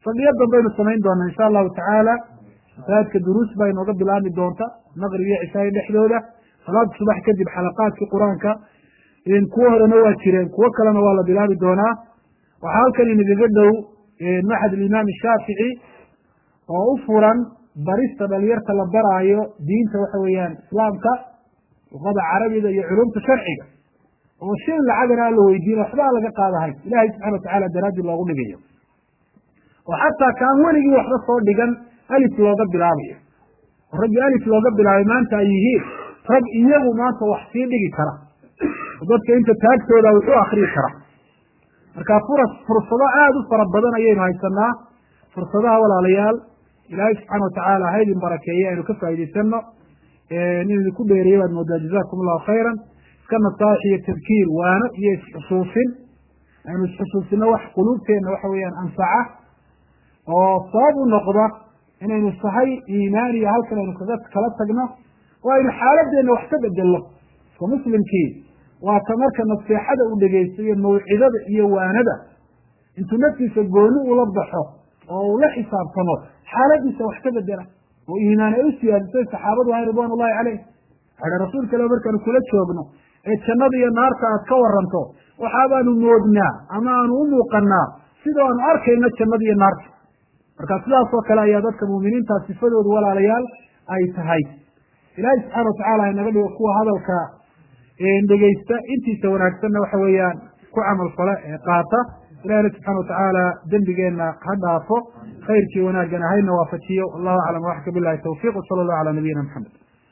fadhiyadan baynu samayn doonaa insha allahu tacaala masaajidka duruus baa inooga bilaabmi doonta maqrib iyo cishaai dhexdooda salaada subax kadib xalaqaadkii qur-aanka kuwo horena waa jireen kuwo kalena waa la bilaabi doonaa waxaa halkan inagaga dhow maxad alimaam shaafici oo u furan barista dhalinyarta la baraayo diinta waxa weeyaan islaamka luqada carabiga iyo culumta sharciga oo shay lacagana aan la weydiin waxba laga qaadahay ilahay subxana watacaala daraaddi loogu dhigayo oo xataa kaan weligii waxba soo dhigan alif looga bilaabayo oo raggii alif looga bilaabay maanta ay yihiin rag iyagu maanta wax sii dhigi kara oo dadka inta taagtooda wax u akriyi kara marka fursado aada u fara badan ayaynu haysanaa fursadaha walaalayaal ilaahay subxaana watacaala ha idin barakeeye aynu ka faa'idaysano in idinku dheeriye baad moodaa jazakum allahu khayran iska nasaaix iyo tadkiir waano iyo isxusuusin aynu isxusuusino wax quluubteenna waxa weeyaan anfaca oo sabab u noqda inaynu sahay iimaan iyo halkan aynu kala tagno oo aynu xaaladeenna wax ka bedelno iska muslimkii waa ka marka naseexada u dhegeysto iyo mawcidada iyo waanada intuu naftiisa gooni ula baxo oo uu la xisaabtamo xaaladiisa wax ka bedela oo iimaan ay u siyaadisay saxaabadu ahay ridwan ullahi caleyh waxaa rasuulka ila markaanu kula joogno ee jannada iyo naarta aad ka waranto waxaabaanu moodnaa ama aanu u muuqanaa sidoo aanu arkayno jannada iyo naarta marka sidaas oo kale ayaa dadka muuminiinta sifadoodu walaalayaal ay tahay ilaahay subxaana watacaala inaga dhigo kuwa hadalka dhegeysta intiisa wanaagsanna waxa weeyaan ku camal fale ee qaata ilahina subxana watacaala dembigeenna ha dhaafo khayrkii wanaagana hayna waafajiyo wallahu aclam waxka bilahi tawfiq wsala allahu calaa nabiyina maxamed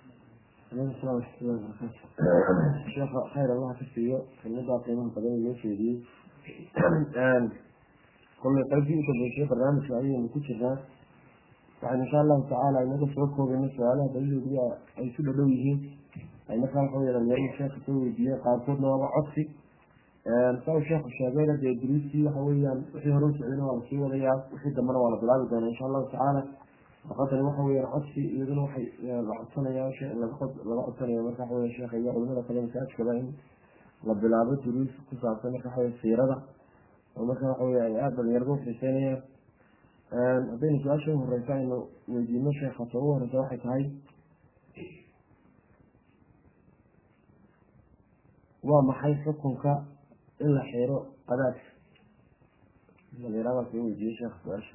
sheekha khayr allaha ka siiyo kelmadaa qiimaha badan loo jeediyey kollay qaybtii u dambeysay barnaamijka ayaynu ku jirnaa waxaan insha allahu tacaala inaga soo koobeyno su-aalaha dalidoodii ay ku dhadhow yihiin ay markaa waxa weya dhalinyarada sheekha soo weydiiyeen qaarkoodna waaba codsi saa uu sheekhu sheegayna dee duruustii waxa weeyaan wixii hore u socdayna waa lasii wadayaa wixii dambena waa la bilaabi doonaa insha allahu tacaala faqadani waxa weeyaan codsi iyaduna waxay la codsanayaan laga codsanaya marka waxa weya sheekha iyo culimada kale masaajkaba in la bilaabo duruus ku saabsan marka waxa weya siirada oo marka waxa weya ay aada dhalinyarada uxiiseynayaan haddaynu su-aasha u horeysa aynu weydiino sheekha soo ugu horeysa waxay tahay waa maxay xukunka in la xiro qadaadka dhalinyarada soo weydiiyey sheekha su-aasha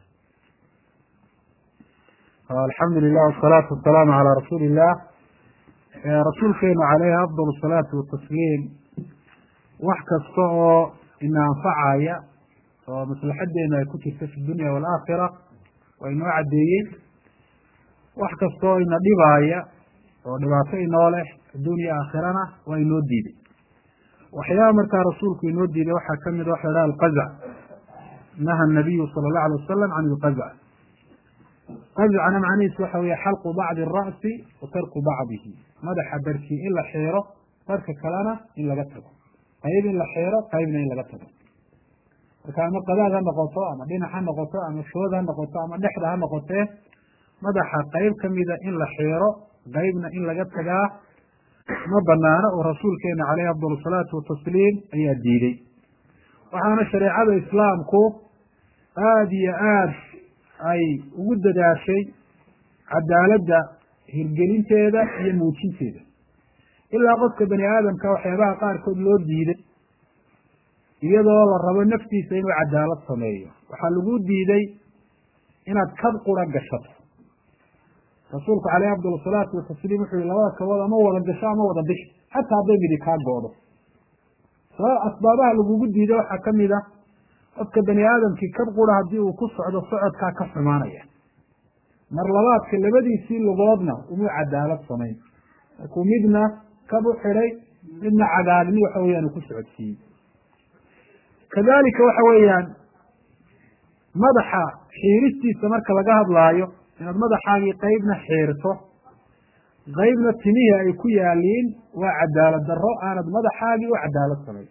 alxamdu lilah wasalaatu wasalaamu calaa rasuuli illah rasuulkeenu caleyhi afdal asalaatu watasliim wax kasta oo ina anfacaya oo maslaxadeenu ay ku jirta fi dunya waalaakhira waa inoo caddeeyeen wax kasta oo ina dhibaaya oo dhibaato inoo leh adduun iyo aakhirana waa inoo diiday waxyaaba markaa rasuulku inoo diiday waxaa kamid waxa la haha alqazac naha nabiyu sala allahu alay wasalam can ilqazac qazcana macnihiis waxa weeye xalqu bacdi ara'si wa tarku bacdihi madaxa barkii in la xiiro barka kalena in laga tago qayb in la xiiro qaybna in laga tago marka ama qadaad ha noqoto ama dhinac ha noqoto ama shood ha noqoto ama dhexda ha noqotee madaxa qayb kamida in la xiiro qaybna in laga tagaa ma banaano oo rasuulkeena caleyhi afdal asalaatu watasliim ayaa diiday waxaana shareecada islaamku aada iyo aad ay ugu dadaashay cadaaladda hirgelinteeda iyo muujinteeda ilaa qofka bani aadamka waxyaabaha qaarkood loo diiday iyadoo la rabo naftiisa inuu cadaalad sameeyo waxaa lagu diiday inaad kab qura gashato rasuulku caleyhi afdal asalaatu watasliim wuxuu yihi labada kabood ama wada gasho ama wada bisho xataa hadday midi kaa go-do asbaabaha lagugu diiday waxaa kamid a qofka bani aadamkii kab qura haddii uu ku socdo socodkaa ka xumaanaya mar labaadka labadiisii lugoodna umuu cadaalad samayn markuu midna kab u xidhay midna cagaagni waxa weyaan uu ku socodsiiyey kadalika waxa weeyaan madaxa xiiristiisa marka laga hadlaayo inaad madaxaagii qeybna xiirto qeybna timihii ay ku yaaliin waa cadaalad darro aanad madaxaagii u cadaalad samayn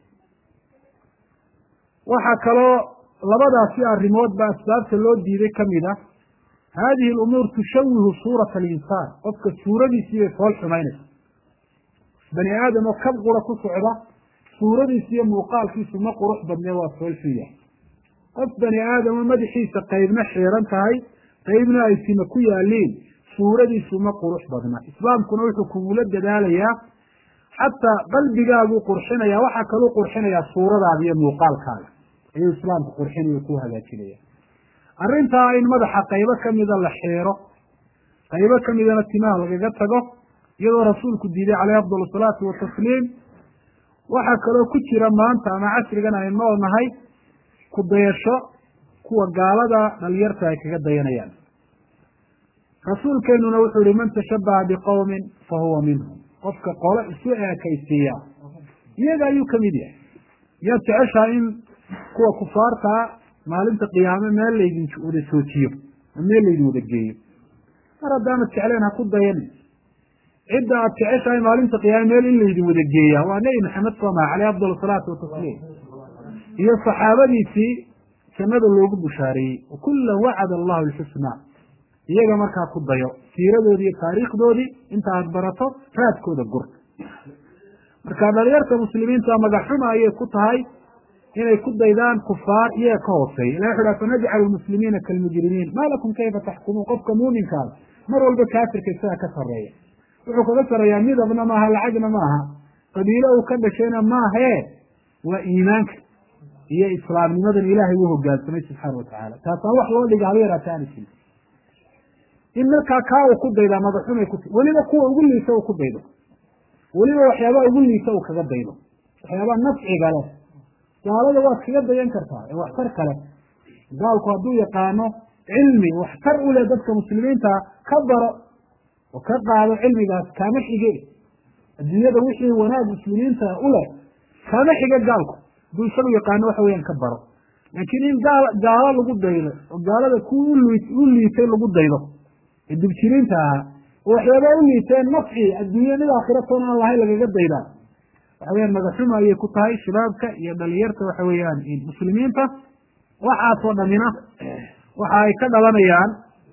waxaa kaloo labadaasi arrimood ba asbaabta loo diiday kamid a hadihi alumuur tushawihu suurata alinsaan qofka suuradiisii bay fool xumaynaysa bani aadam oo kab qura ku socda suuradiisi iyo muuqaalkiisu ma qurux badnee waa fool xun yahay qof bani aadama madaxiisa qaybna xiiran tahay qaybna ay sima ku yaaliin suuradiisu ma qurux badna. islaamkuna wuxuu kugula dadaalayaa xataa qalbigaaguu qurxinaya, waxaa kaluu qurxinayaa suuradaada iyo muuqaalkaaga ayuu islaamku qurxinayo ku hagaajinaya. arrintaa in madaxa qaybo kamida la xiiro, qaybo kamidana timaha lagaga tago, iyadoo rasuulku diiday caleyhi afdal asalaatu watasliim. waxaa kaloo ku jira maanta ama casrigan aynu noolnahay ku dayasho kuwa gaalada dhalinyarta ay kaga dayanayaan. rasuulkeenuna wuxuu yihi man tashabaha biqowmin fa huwa minhum, qofka qolo isu eekaysiiya iyaga ayuu kamid yahay. miyaad jeceshaha in kuwa kufaartaa maalinta qiyaame meel laydin wada joojiyo oo meel laydin wada geeyo? mar haddaanad jecleen ha ku dayanin. cidda aad jeceshahay maalinta qiyaame meel in laydin wada geeya waa nebi maxamed sooma caleyhi afdal asalaatu watasliim iyo saxaabadiisii jannada loogu bushaareeyey. wakullan wacada allahu alxusnaa. iyaga markaa ku dayo siiradoodii iyo taariikhdoodii inta aad barato raadkooda gur. marka dhalinyarta muslimiinta magaxxuma ayay ku tahay inay ku daydaan kufaar iyaga ka hooseeya. ilahi wuxu uhi fanajcalu lmuslimiina kalmujrimiin maa lakum kayfa taxkumuun. qofka muuminkaada mar walba kaafirka isaga ka sarreeya. wuxuu kaga sarreeyaa midabna maaha, lacagna maaha, qabiilo uu ka dhashayna maahee waa iimaanka iyo islaamnimadan ilaahay uu hogaansamay subxaana watacaala. taasaan wax loo dhiga haba yaraata aana jirin. in markaa kaa uu ku daydaa magaxumay ku weliba kuwa ugu liisa uu ku daydo, weliba waxyaabaa ugu liisa uu kaga daydo, waxyaabaa nafciga leh. gaalada waad kaga dayan kartaa ee waxtar kale. gaalku hadduu yaqaano cilmi waxtar u leh dadka muslimiinta ka baro oo ka qaado cilmigaas, kaama xige. adduunyada wixii wanaag muslimiinta u leh kaama xige gaalku hadduu isagu yaqaano waxa weyaan ka baro. laakiin in gaalo lagu daydo oo gaalada kuwa u liitay lagu daydo ee dibjiriinta ahaa oo waxyaabaa u liiteen nafci adduunya mid aakhira toon aan lahayn lagaga daydaa, waxa weyaan magaxuma ayay ku tahay shabaabka iyo dhalinyarta waxa weeyaan muslimiinta. waxaasoo dhamina waxa ay ka dhalanayaan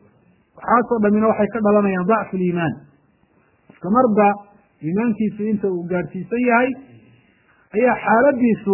waxay ka dhalanayaan dacfu liimaan. iska marba iimaankiisu inta uu gaadhsiisan yahay ayaa xaaladiisu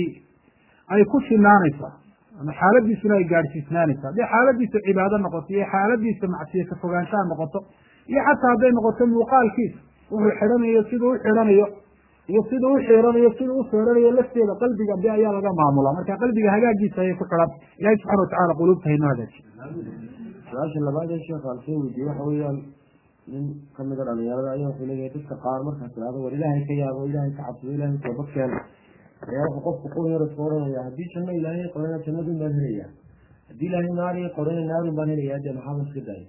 ay ku sinaanaysaa ama xaaladiisuna ay gaadhsiisnaanaysaa. haddii xaaladiisu cibaado noqoto iyo xaaladiisa macsiye ka fogaanshaha noqoto iyo xataa hadday noqoto muuqaalkiisa wuxuu xidhanayo siduu u xidhanayo iyo siduu u xiiranayo siduu u feeranayo lafteeda qalbiga de ayaa laga maamulaa. marka qalbiga hagaagiisa ayay ku xidhan. ilahi subxana watacala quluubta haynoo hagaajiy. su-aasha labaad ee sheekh aan soo weydiiyey waxa weeyaan nin kamida dhalinyarada ayaa wuxuu leeyahay dadka qaar markaas idhahdo war ilaahay ka yaabo, ilaahay ka cabsado, ilaahay toobadkeena ayaa wuxuu qofku qulnyar iska oranaya haddii janno ilaahay qorana jannadun baan helaya, haddii ilaahay naari qorana naarun baan helaya, de maxaaban iska daaya.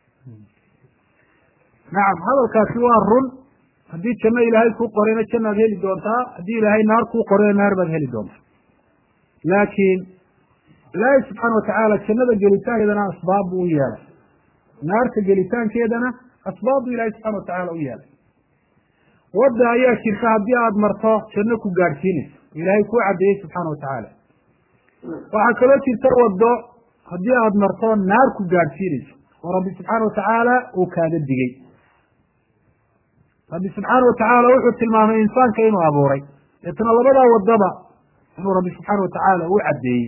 nacam, hadalkaasi waa run. haddii janno ilaahay kuu qorayna jannaad heli doontaa, haddii ilaahay naar kuu qorayna naar baad heli doontaa. laakiin ilaahay subxaana watacaala jannada gelitaankeedana asbaab buu u yeelay, naarta gelitaankeedana asbaab buu ilaahay subxana watacaala u yeelay. wadda ayaa jirta haddii aada marto janno ku gaadhsiinayso, ilaahay kuu caddeeyey subxaana watacaala. waxaa kaloo jirta waddo haddii aada marto naar ku gaadhsiinayso oo rabbi subxaana watacaala uu kaaga digay. rabbi subxaana watacaala wuxuu tilmaamay insaanka inuu abuuray, deetna labadaa wadaba inuu rabbi subxaana watacaala uu caddeeyey.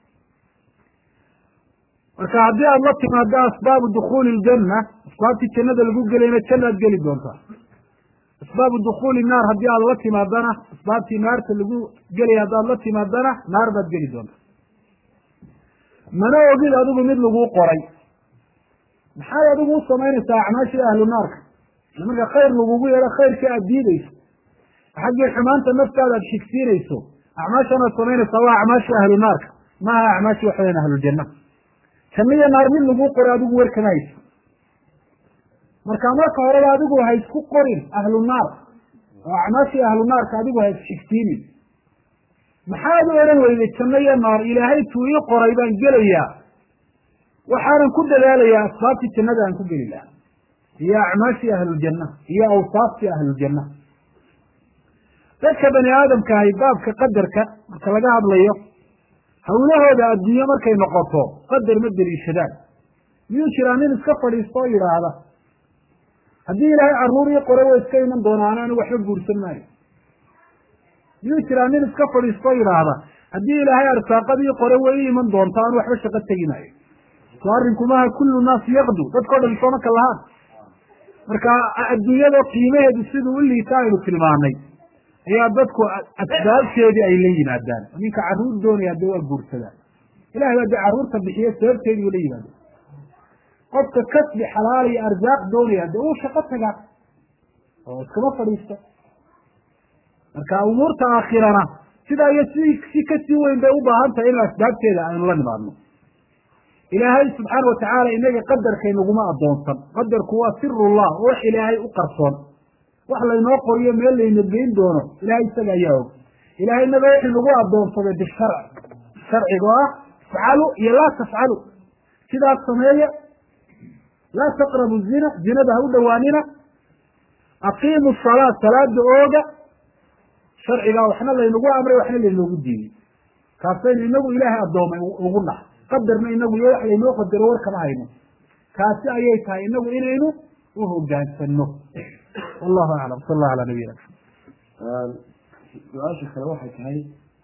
marka haddii aada la timaado asbaabu dukuuli iljanna, asbaabtii jannada lagu gelayna jannaad geli doontaa. asbaabu dukuuli naar haddii aada la timaadana, asbaabtii naarta lagu gelaya haddaad la timaadana naar baad geli doontaa. mana ogid adigu mid laguu qoray, maxaad adigu u samaynaysaa acmaashii ahlu naarka? marka khayr lagugu yeelo khayrkii aada diideyso, xaggii xumaanta naftaada aada shigsiinayso, acmaashan aad samaynaysaa waa acmaashii ahlu naarka, maaha acmaashii waxa weyan ahlujanna. janno iyo naar mid laguu qoray adigu werkama hayso. marka marka horeba adigu ha isku qorin ahlu naar oo acmaashii ahlu naarka adigu ha isxigsiinin. maxaad u odhan weyday janno iyo naar ilaahay tuu ii qoray baan gelayaa, waxaanan ku dadaalayaa asbaabtii jannada aan ku geli lahaa iyo acmaashii ahluljanna iyo awsaaftii ahluljanna. dadka bani aadamka ahay baabka qadarka marka laga hadlayo hawlahooda adduunye markay noqoto qadar ma deliishadaan. miyuu jiraa nin iska fadhiisto oo yidhaahda haddii ilaahay carruur ii qoray way iska iman doonaan anigu waxba guursan maayo? miyuu jiraa nin iska fadhiisto oo yidhaahda haddii ilaahay arsaaqadii qore way iman doonto aan waxba shaqo tegi maayo. so arrinkumaha kullu naas yaqdu, dadkao dhan sooma ka lahaan. marka adduunyada qiimaheedu siduu u liita aynu tilmaanay ayaa dadku asbaabteedii ay la yimaadaan. ninka carruur doonaya dee waa guursadaan, ilahay baa dee carruurta bixiye sababteedii ula yimaada. qofka kasbi xalaal iyo arsaaq doonaya dee uu shaqo tagaa oo iskama fadhiista. marka umuurta aakhirana sidaa iyo si kasii weyn bay u baahan tahay in asbaabteeda aynu la nimaadno. ilaahay subxaana watacaala inaga qadarkaynaguma addoonsan. qadarku waa sirullah oo wax ilaahay u qarsoon, wax laynoo qoriyo meel layna geyn doono ilahay isaga ayaa og. ilahay inaga wixii nagu addoonsaday bisharci, sharciga oo ah ifcalu iyo laa tafcalu, sidaas sameeya, laa taqrabu zina, zinada ha u dhowaanina, aqiimu salaa, salaada ooga. sharcigaa waxna laynagu amray waxna laynoogu diiday, kaasaynu inagu ilaahay addoomay ugu nax. qadarna inagu iyo wax laynoo qadaro war kama hayno, kaasi ayay tahay inagu inaynu u hogaansano. wallahu aclam. sal allah ala nabiyina. su-aasha kale waxay tahay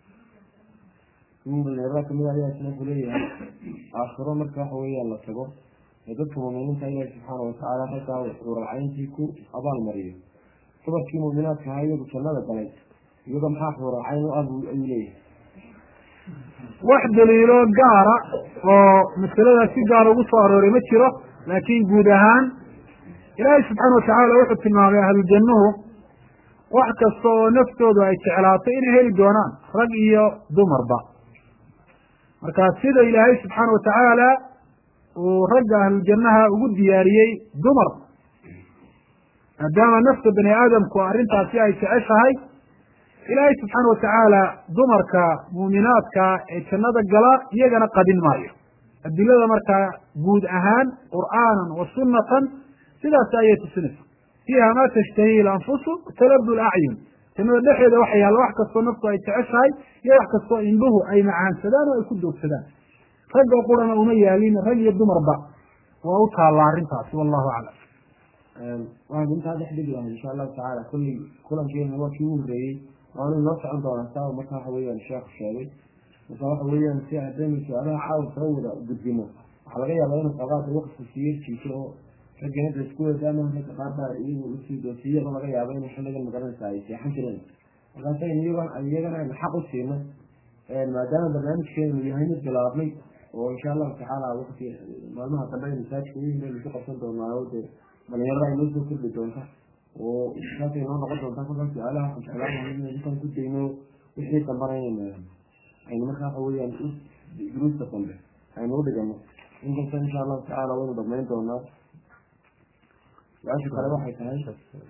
in dhalinyarada kamid a ayaa isna kuleeyahay aakhiro marka waxa weeyaan la tago ee dadka muuminiinta ilaahi subxaana watacaala raggaa xuuralcayntii ku abaal mariyo. dumarkii muuminaadka ahaa iyagu jannada galay, iyaga maxaa xuuralcayn u ah ayuu leeyahay. wax daliilo gaara oo masalada si gaara ugu soo arooray ma jiro, laakiin guud ahaan ilaahay subxaana watacaala wuxuu tilmaamay ahlujannuhu wax kasta oo naftoodu ay jeclaatay inay heli doonaan, rag iyo dumarba. marka sida ilaahay subxaana watacaala uu ragga ahlujannaha ugu diyaariyey dumar, maadaama nafta bani aadamku arrintaasi ay jeceshahay, ilaahay subxaana watacaala dumarka muuminaadka ee jannada gala iyagana qadin maayo. adilada markaa guud ahaan qur'aanan wa sunnatan sidaas ayay tusinaysa. fiiha ma tashtahi lanfusu taladu lacyun, jannada dhexeeda waxa yaalla wax kastoo naftu ay jeceshahay iyo wax kastoo indhuhu ay macaansadaan oo ay ku doogsadaan. ragga qurana uma yaalin, rag iyo dumarba waa u taalla arrintaasi. wallahu aclam. waxaan intaa dhex dhigi lahay insha allahu tacaala kulli kulankeena waa kii u horeeyey waanu inoo socon doonaa saa marka waxa weeyaan sheekhu sheegay. marka waxa weeyaan si haddaynu su-aalaha caawa soo wada gudbino waxaa laga yaabaa inuu qabaada waqti siiyo jiito oo ragga hadda isku wadaama ragga qaar baa iyagu usii doosiyada laga yaabo inuu xilligan magaranaysa ay seexan jireen. markaasaynu iyagana aynu xaq u siino maadaama barnaamijkeenu yahay mid bilaabnay oo insha allahu tacaala waqti maalmaha dambe aynu masaajidka uyimeynu ku qabsan doonaa dee dhalinyarada ay noo soo kordhi doonta oo saasay noo noqon doontaa. kolkaa su-aalaha waxaan jeclaan lahay intaan ku dayno wixii dambana aynu markaa waxa weeyaan duruusta dambe aynu u dhigano. inkasta insha allahu tacaala waynu dhamayn doonaa. su-aasha kale waxay tahay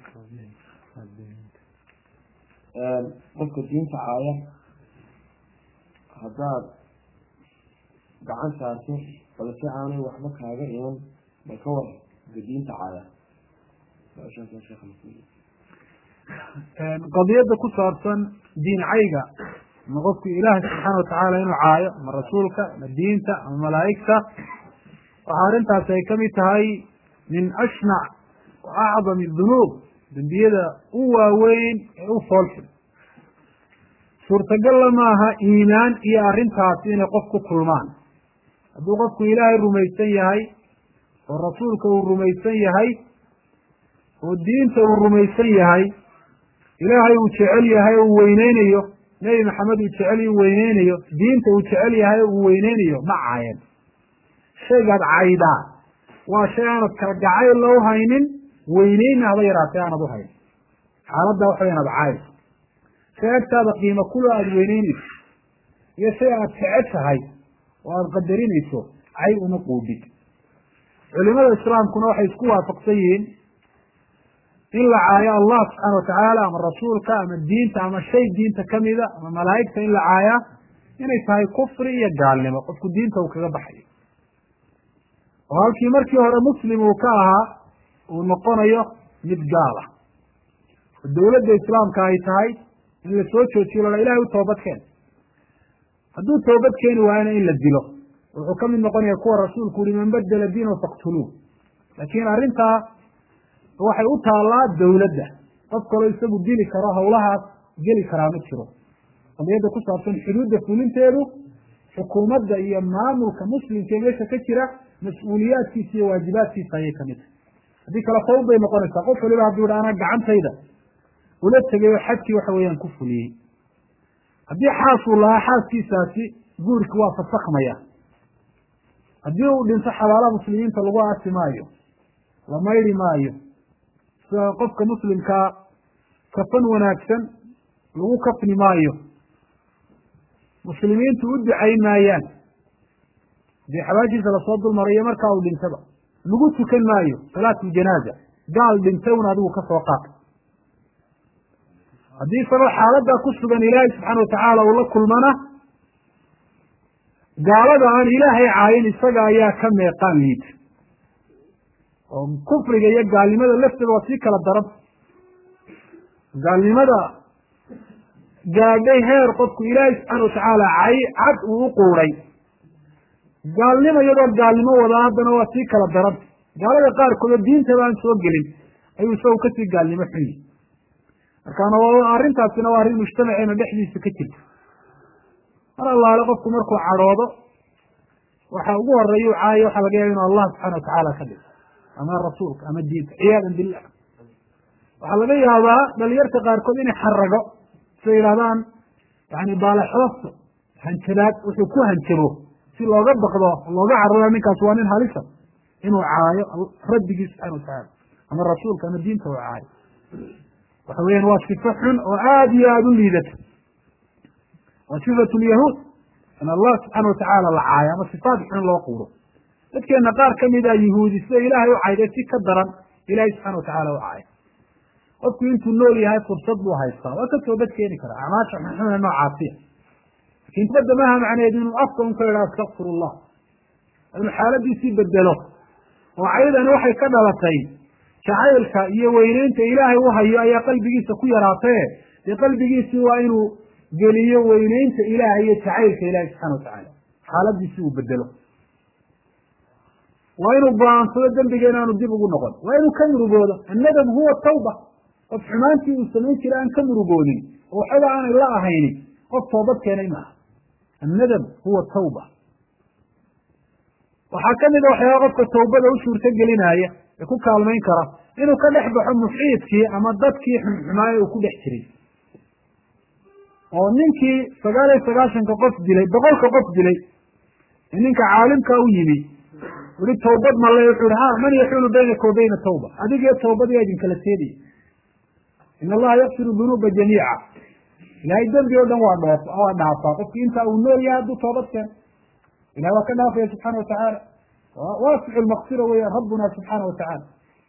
qofka diinta caaya haddaad gacan saarto balse aanay waxba kaaga iman bal ka war diinta caaya. qadiyada ku saabsan diin cayga, ma qofku ilaahay subxaana watacaala inuu caayo, ma rasuulka, ma diinta, ama malaa'igta, waxa arrintaasi ay kamid tahay min ashnac wa acdami dunuub, dembiyada u waaweyn ee u foolxun. suurtagalla maaha iimaan iyo arrintaasi inay qof ku kulmaan. hadduu qofku ilaahay rumaysan yahay oo rasuulka uu rumaysan yahay oo diinta uu rumaysan yahay, ilaahay uu jecel yahay o uu weyneynayo, nebi maxamed uu jecel uu weyneynayo, diinta uu jecel yahay uu weyneynayo, ma caayan. shaygaad caydaa waa shay aanad kala gacayl loo haynin, weyneyna haba yaraatee aanad uhaynin. xaaladda waxa way inaad caayso shay agtaada qiimo kulo aada weyneynayso iyo shay aad jeceshahay oo aada qadarinayso cay uma quudid. culimada islaamkuna waxay isku waafaqsan yihiin in la caayo allah subxaana watacaala ama rasuulka ama diinta ama shay diinta kamida ama malaa'igta in la caayaa inay tahay kufri iyo gaalnimo, qofku diinta uu kaga baxayo. oo halkii markii hore muslim uu ka ahaa uu noqonayo mid gaal ah. oo dawladda islaamka ay tahay in la soo joojiyo lala ilahay u toobadkeen. hadduu toobad keeni waayana in la dilo, wuxuu ka mid noqonaya kuwa rasuulku uri man badela diinahu faqtuluuh. laakiin arrintaa waxay u taallaa dawladda. qof kaloo isagu dili karo hawlahaas geli karaa ma jiro. qadiyadda ku saabsan xuduudda fulinteedu xukuumadda iyo maamulka muslimka ee meesha ka jira mas-uuliyaadkiisa iyo waajibaadkiisa ayay kamid tahay haddii kale fawd bay noqonaysaa qof waliba hadduu idha anaa gacantayda ula tegay oo xadkii waxa weeyaan ku fuliyey haddii xaas uu lahaa xaaskiisaasi guurki waa fasakmaya haddii uu dhinto xabaalaha muslimiinta lagu aasi maayo la mayri maayo sida qofka muslimkaa kafan wanaagsan lagu kafni maayo muslimiintu u ducayn maayaan hadii xabaashiisa lasoo dulmarayo markaa uu dhintaba lagu tukan maayo salaatu janaaza gaal dhintay un adigu ka soo qaata haddii isagoo xaaladdaa ku sugan ilaahay subxaana watacaala uu la kulmana gaalada aan ilaahay caayin isaga ayaa ka meeqaan liid oo kufriga iyo gaalnimada lafteeda waa sii kala daran gaalnimada gaadhay heer qofku ilaahay subxaana watacaala cad uu u quuray gaalnimo iyadoo gaalnimo wadaa haddana waa sii kala daran gaalada qaarkood oo diintaba aan soo gelin ayuu isagu kasii gaalnimo xun yihi markaana arrintaasina waa arrin mujtamaceena dhexdiisa ka jirta mar allaale qofku markuu cadhoodo waxa ugu horeeya u caayo waxaa laga yaaba inu allah subxana watacaala ka dhigo ama rasuulka ama diinta ciyaadan billah waxaa laga yaabaa dhalinyarta qaarkood inay xarago siay yidhahdaan yani baalaxoosto hanjabaad wuxuu ku hanjabo si looga baqdo looga cararo ninkaas waa nin halisa inuu caayo rabbigii subxana watacaala ama rasuulka ama diinta u caayo waxa weyan waa sifo xun oo aada iyo aada u liidata waa sifatu lyahuud in allah subxaana watacaala la caayo ama sifaat xun loo quuro dadkeena qaar kamida yahuudi sida ilaahay u cayday si ka daran ilahay subxana watacaala u caayo qofku intuu nool yahay fursad buu haystaa waa ka toobad keeni karaa acmaasha xunxuna noocaasiya lakin toobadda maha macneheedu inuu afka un ka idhaha astakfir allah inuu xaaladiisii bedelo oo caydani waxay ka dhalatay jacaylka iyo weyneynta ilaahay u hayo ayaa qalbigiisa ku yaraatee dee qalbigiisii waa inuu geliyo weyneynta ilaahay iyo jacaylka ilahay subxana watacaala xaaladiisi uu bedelo waa inuu go-aansado dembiga inaanu dib ugu noqon waa inuu ka murugoodo annadam huwa tawba qof xumaantii uu samayn jira aan ka murugoonin oo waxaba aanay la ahaynin qof toobad keenay maaha annadam huwa tawba waxaa kamid a waxyaaba qofka tawbada u suurto gelinaya ee ku kaalmayn kara inuu ka dhex baxo muxiidkii ama dadkii xunxumaaye uu ku dhex jiray oo ninkii 9 qof dilay 100 qof dilay ee ninka caalimka u yimi weli tawbad male wuxuu ha man yaxulu baynaka wa bayna tawba adiga tawbad yaa idin kala teediy in allaha yakfiru dunuuba jamiica ilahay dembi oo dhan waa dhaafaa qofki inta uu nool yahay hadduu toobad keeno ilahay waa ka dhaafaya subxaana watacaala waasicu lmaqfira weya rabbuna subxaana watacaala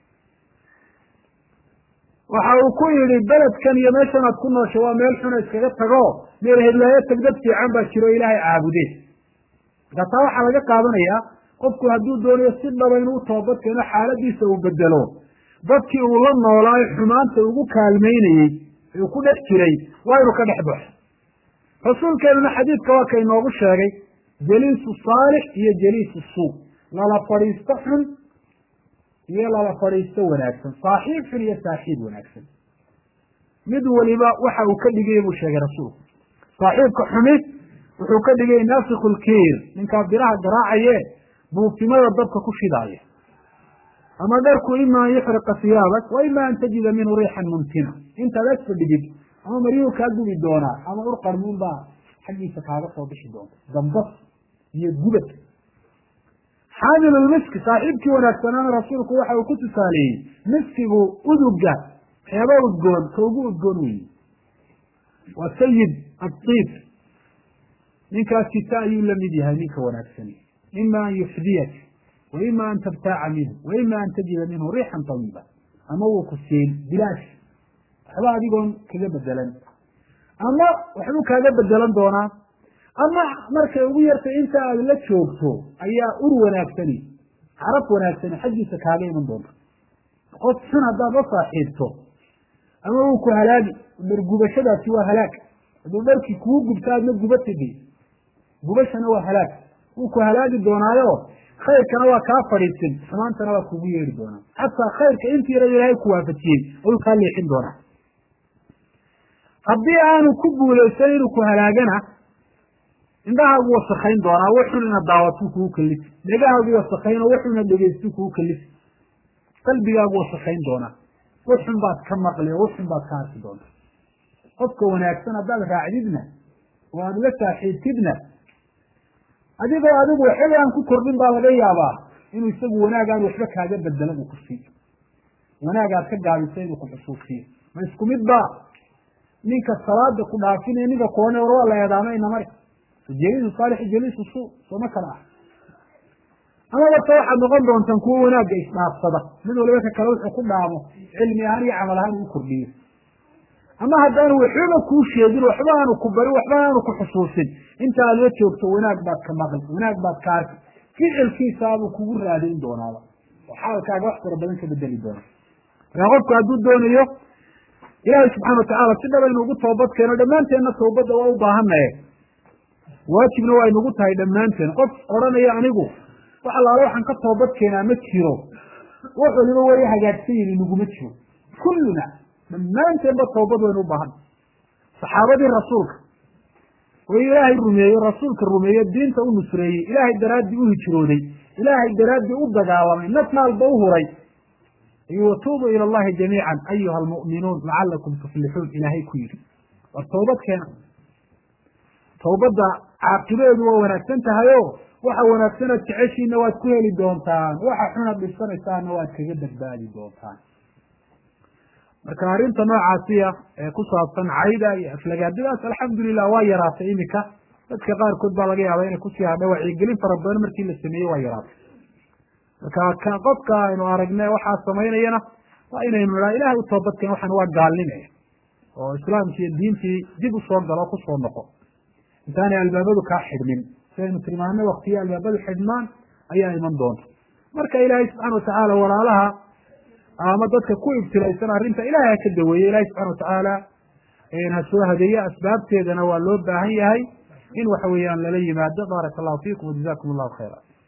waxa uu ku yihi beledkan iyo meeshan aad ku nooshay waa meel xuna iskaga tago meel hedlaayo tag dad fiican baa jiro ilaahay caabudeen marka taa waxaa laga qaadanayaa qofku hadduu doonayo si dhaba inuu toobad keeno xaaladiisa uu bedelo dadkii uu la noolaayo xumaanta ugu kaalmaynayey ee uu ku dhex jiray waa inuu ka dhex baxo rasuulkeenuna xadiidka waa ka inoogu sheegay jaliisu saalix iyo jaliisu suu lala fadhiisto xun iyo lala fadhiisto wanaagsan saaxiib xun iyo saaxiib wanaagsan mid waliba waxa uu ka dhigay buu sheegay rasuulku saaxiibka xumi wuxuu ka dhigay naasiku lkiir ninkaa biraha garaacaye buufimada dabka ku shidaaya ama dharku ima an yuxriqa siyaabak wa ima an tajida minhu riixan mumtina intaad ag fadhigid ama maryuhu kaa gubi doonaa ama urqarmuun baa xaggiisa kaaga soo bixi doonta dambas iyo gubad xaamilulmiski saaxiibkii wanaagsanaana rasuulku waxa uu ku tusaaleeyey miskigu uduga waxyaaba udgoon ka ugu udgoon weyi waa sayid adiib ninkaas sita ayuu la mid yahay ninka wanaagsani ima an yufdiyak wa ima an tabtaaca minhu wa ima an tajida minhu riixan tayiba ama wuu ku siin bilaash waxba adigoon kaga bedelan ama waxbuu kaaga bedelan doonaa ama markay ugu yartay inta aad la joogto ayaa ur wanaagsani carab wanaagsani xaggiisa kaaga iman doonta qof xun haddaad la saaxiibto ama wuu ku halaagi dhargubashadaasi waa halaag hadduu dharkii kuu gubta aadna gubatigi gubashana waa halaag wuu ku halaagi doonaayo khayrkana waa kaa fadhiisin xumaantana waa kugu yeeri doonaa xataa khayrka intii yara ilaahay ku waafajiyey ayuu kaa leexin doonaa haddii aanu ku guulaysan inuu ku halaagana indhahaagu wasakayn doonaa wuxun ina daawatuu kugu kalifi, dhegahaagu wasakayn oo wuxuna dhegeystu kugu kalifi, qalbigaagu wasakayn doonaa, wuxun baad ka maqli oo wuxun baad ka arki doonta. qofka wanaagsan haddaad raacdidna oo aada la saaxiibtidna adigoo adigu waxba aan ku kordhin baa laga yaabaa inuu isagu wanaagaan waxba kaaga bedelan uu ku siiyo, wanaagaad ka gaabisa inuu ku xusuusiyo. ma isku mid ba ninka salaada ku dhaafinaya ninka kuwane war waa la eedaamayna mari jaliisu saalixi jaliisu suu sooma kala ah. ama warta waxaad noqon doontaan kuwa wanaagga isdhaafsada, mid waliba ka kale wuxuu ku dhaamo cilmi ahaan iyo camal ahaan uu kordhiyo. ama haddaanu waxbaba kuu sheegin, waxba aanu ku barin, waxba aanu ku xusuusin, inta aad la joogto wanaag baad ka maqli, wanaag baad ka arki, ficilkiisaabuu kugu raadayn doonaaba oo xaalkaaga wax fara badan ka bedeli doona. markaa qofku hadduu doonayo ilaahay subxaana watacaala si dhaba inuugu toobad keeno, dhammaanteenna toobadda waa u baahanaye, waajibna waa inugu tahay dhammaanteen. qof odhanaya anigu wax allaala waxaan ka toobad keenaa ma jiro, wax waliba way hagaagsan yihin inaguma jiro. kulluna dhammaanteenba toobad waynu u baahan. saxaabadii rasuulka oo ilaahay rumeeye, rasuulka rumeeye, diinta u nusreeyey, ilaahay daraaddii u hijrooday, ilaahay daraaddii u dagaalamay, naf maalba u huray, watuubuu ila allahi jamiican ayuha almu'minuun lacalakum tuflixuun ilaahay ku yidhi. war toobad keena, toobadda caaqibadeedu waa wanaagsan tahay oo waxa wanaagsanaad jeceshiina waad ku heli doontaan, waxa xunaad dhibsanaysaana waad kaga badbaadi doontaan. marka arrinta noocaasiya ee ku saabsan cayda iyo aflagaadidaas alxamdulilah waa yaraatay. imika dadka qaarkood baa laga yaaba inay kusii hadha wacyigelin fara badan markii la sameeyey waa yaraatay. marka qofka aynu aragne waxaa samaynayana waa inaynu nidhaa ilahay u toobadkeen, waxaan waa gaalnimaya oo islaamkii iyo diintii dib usoo galo kusoo noqo intaanay albaabadu kaa xidhmin. sidaynu tilmaanay waktiyo albaabadu xidhmaan ayaa iman doonta. marka ilaahay subxaana watacaala walaalaha ama dadka ku ibtilaysan arrinta ilahay ha ka daweeye, ilahay subxana watacaala ha soo hadeeye, asbaabteedana waa loo baahan yahay in waxa weeyaan lala yimaado. baaraka allahu fiikum wajazakum allahu khayra.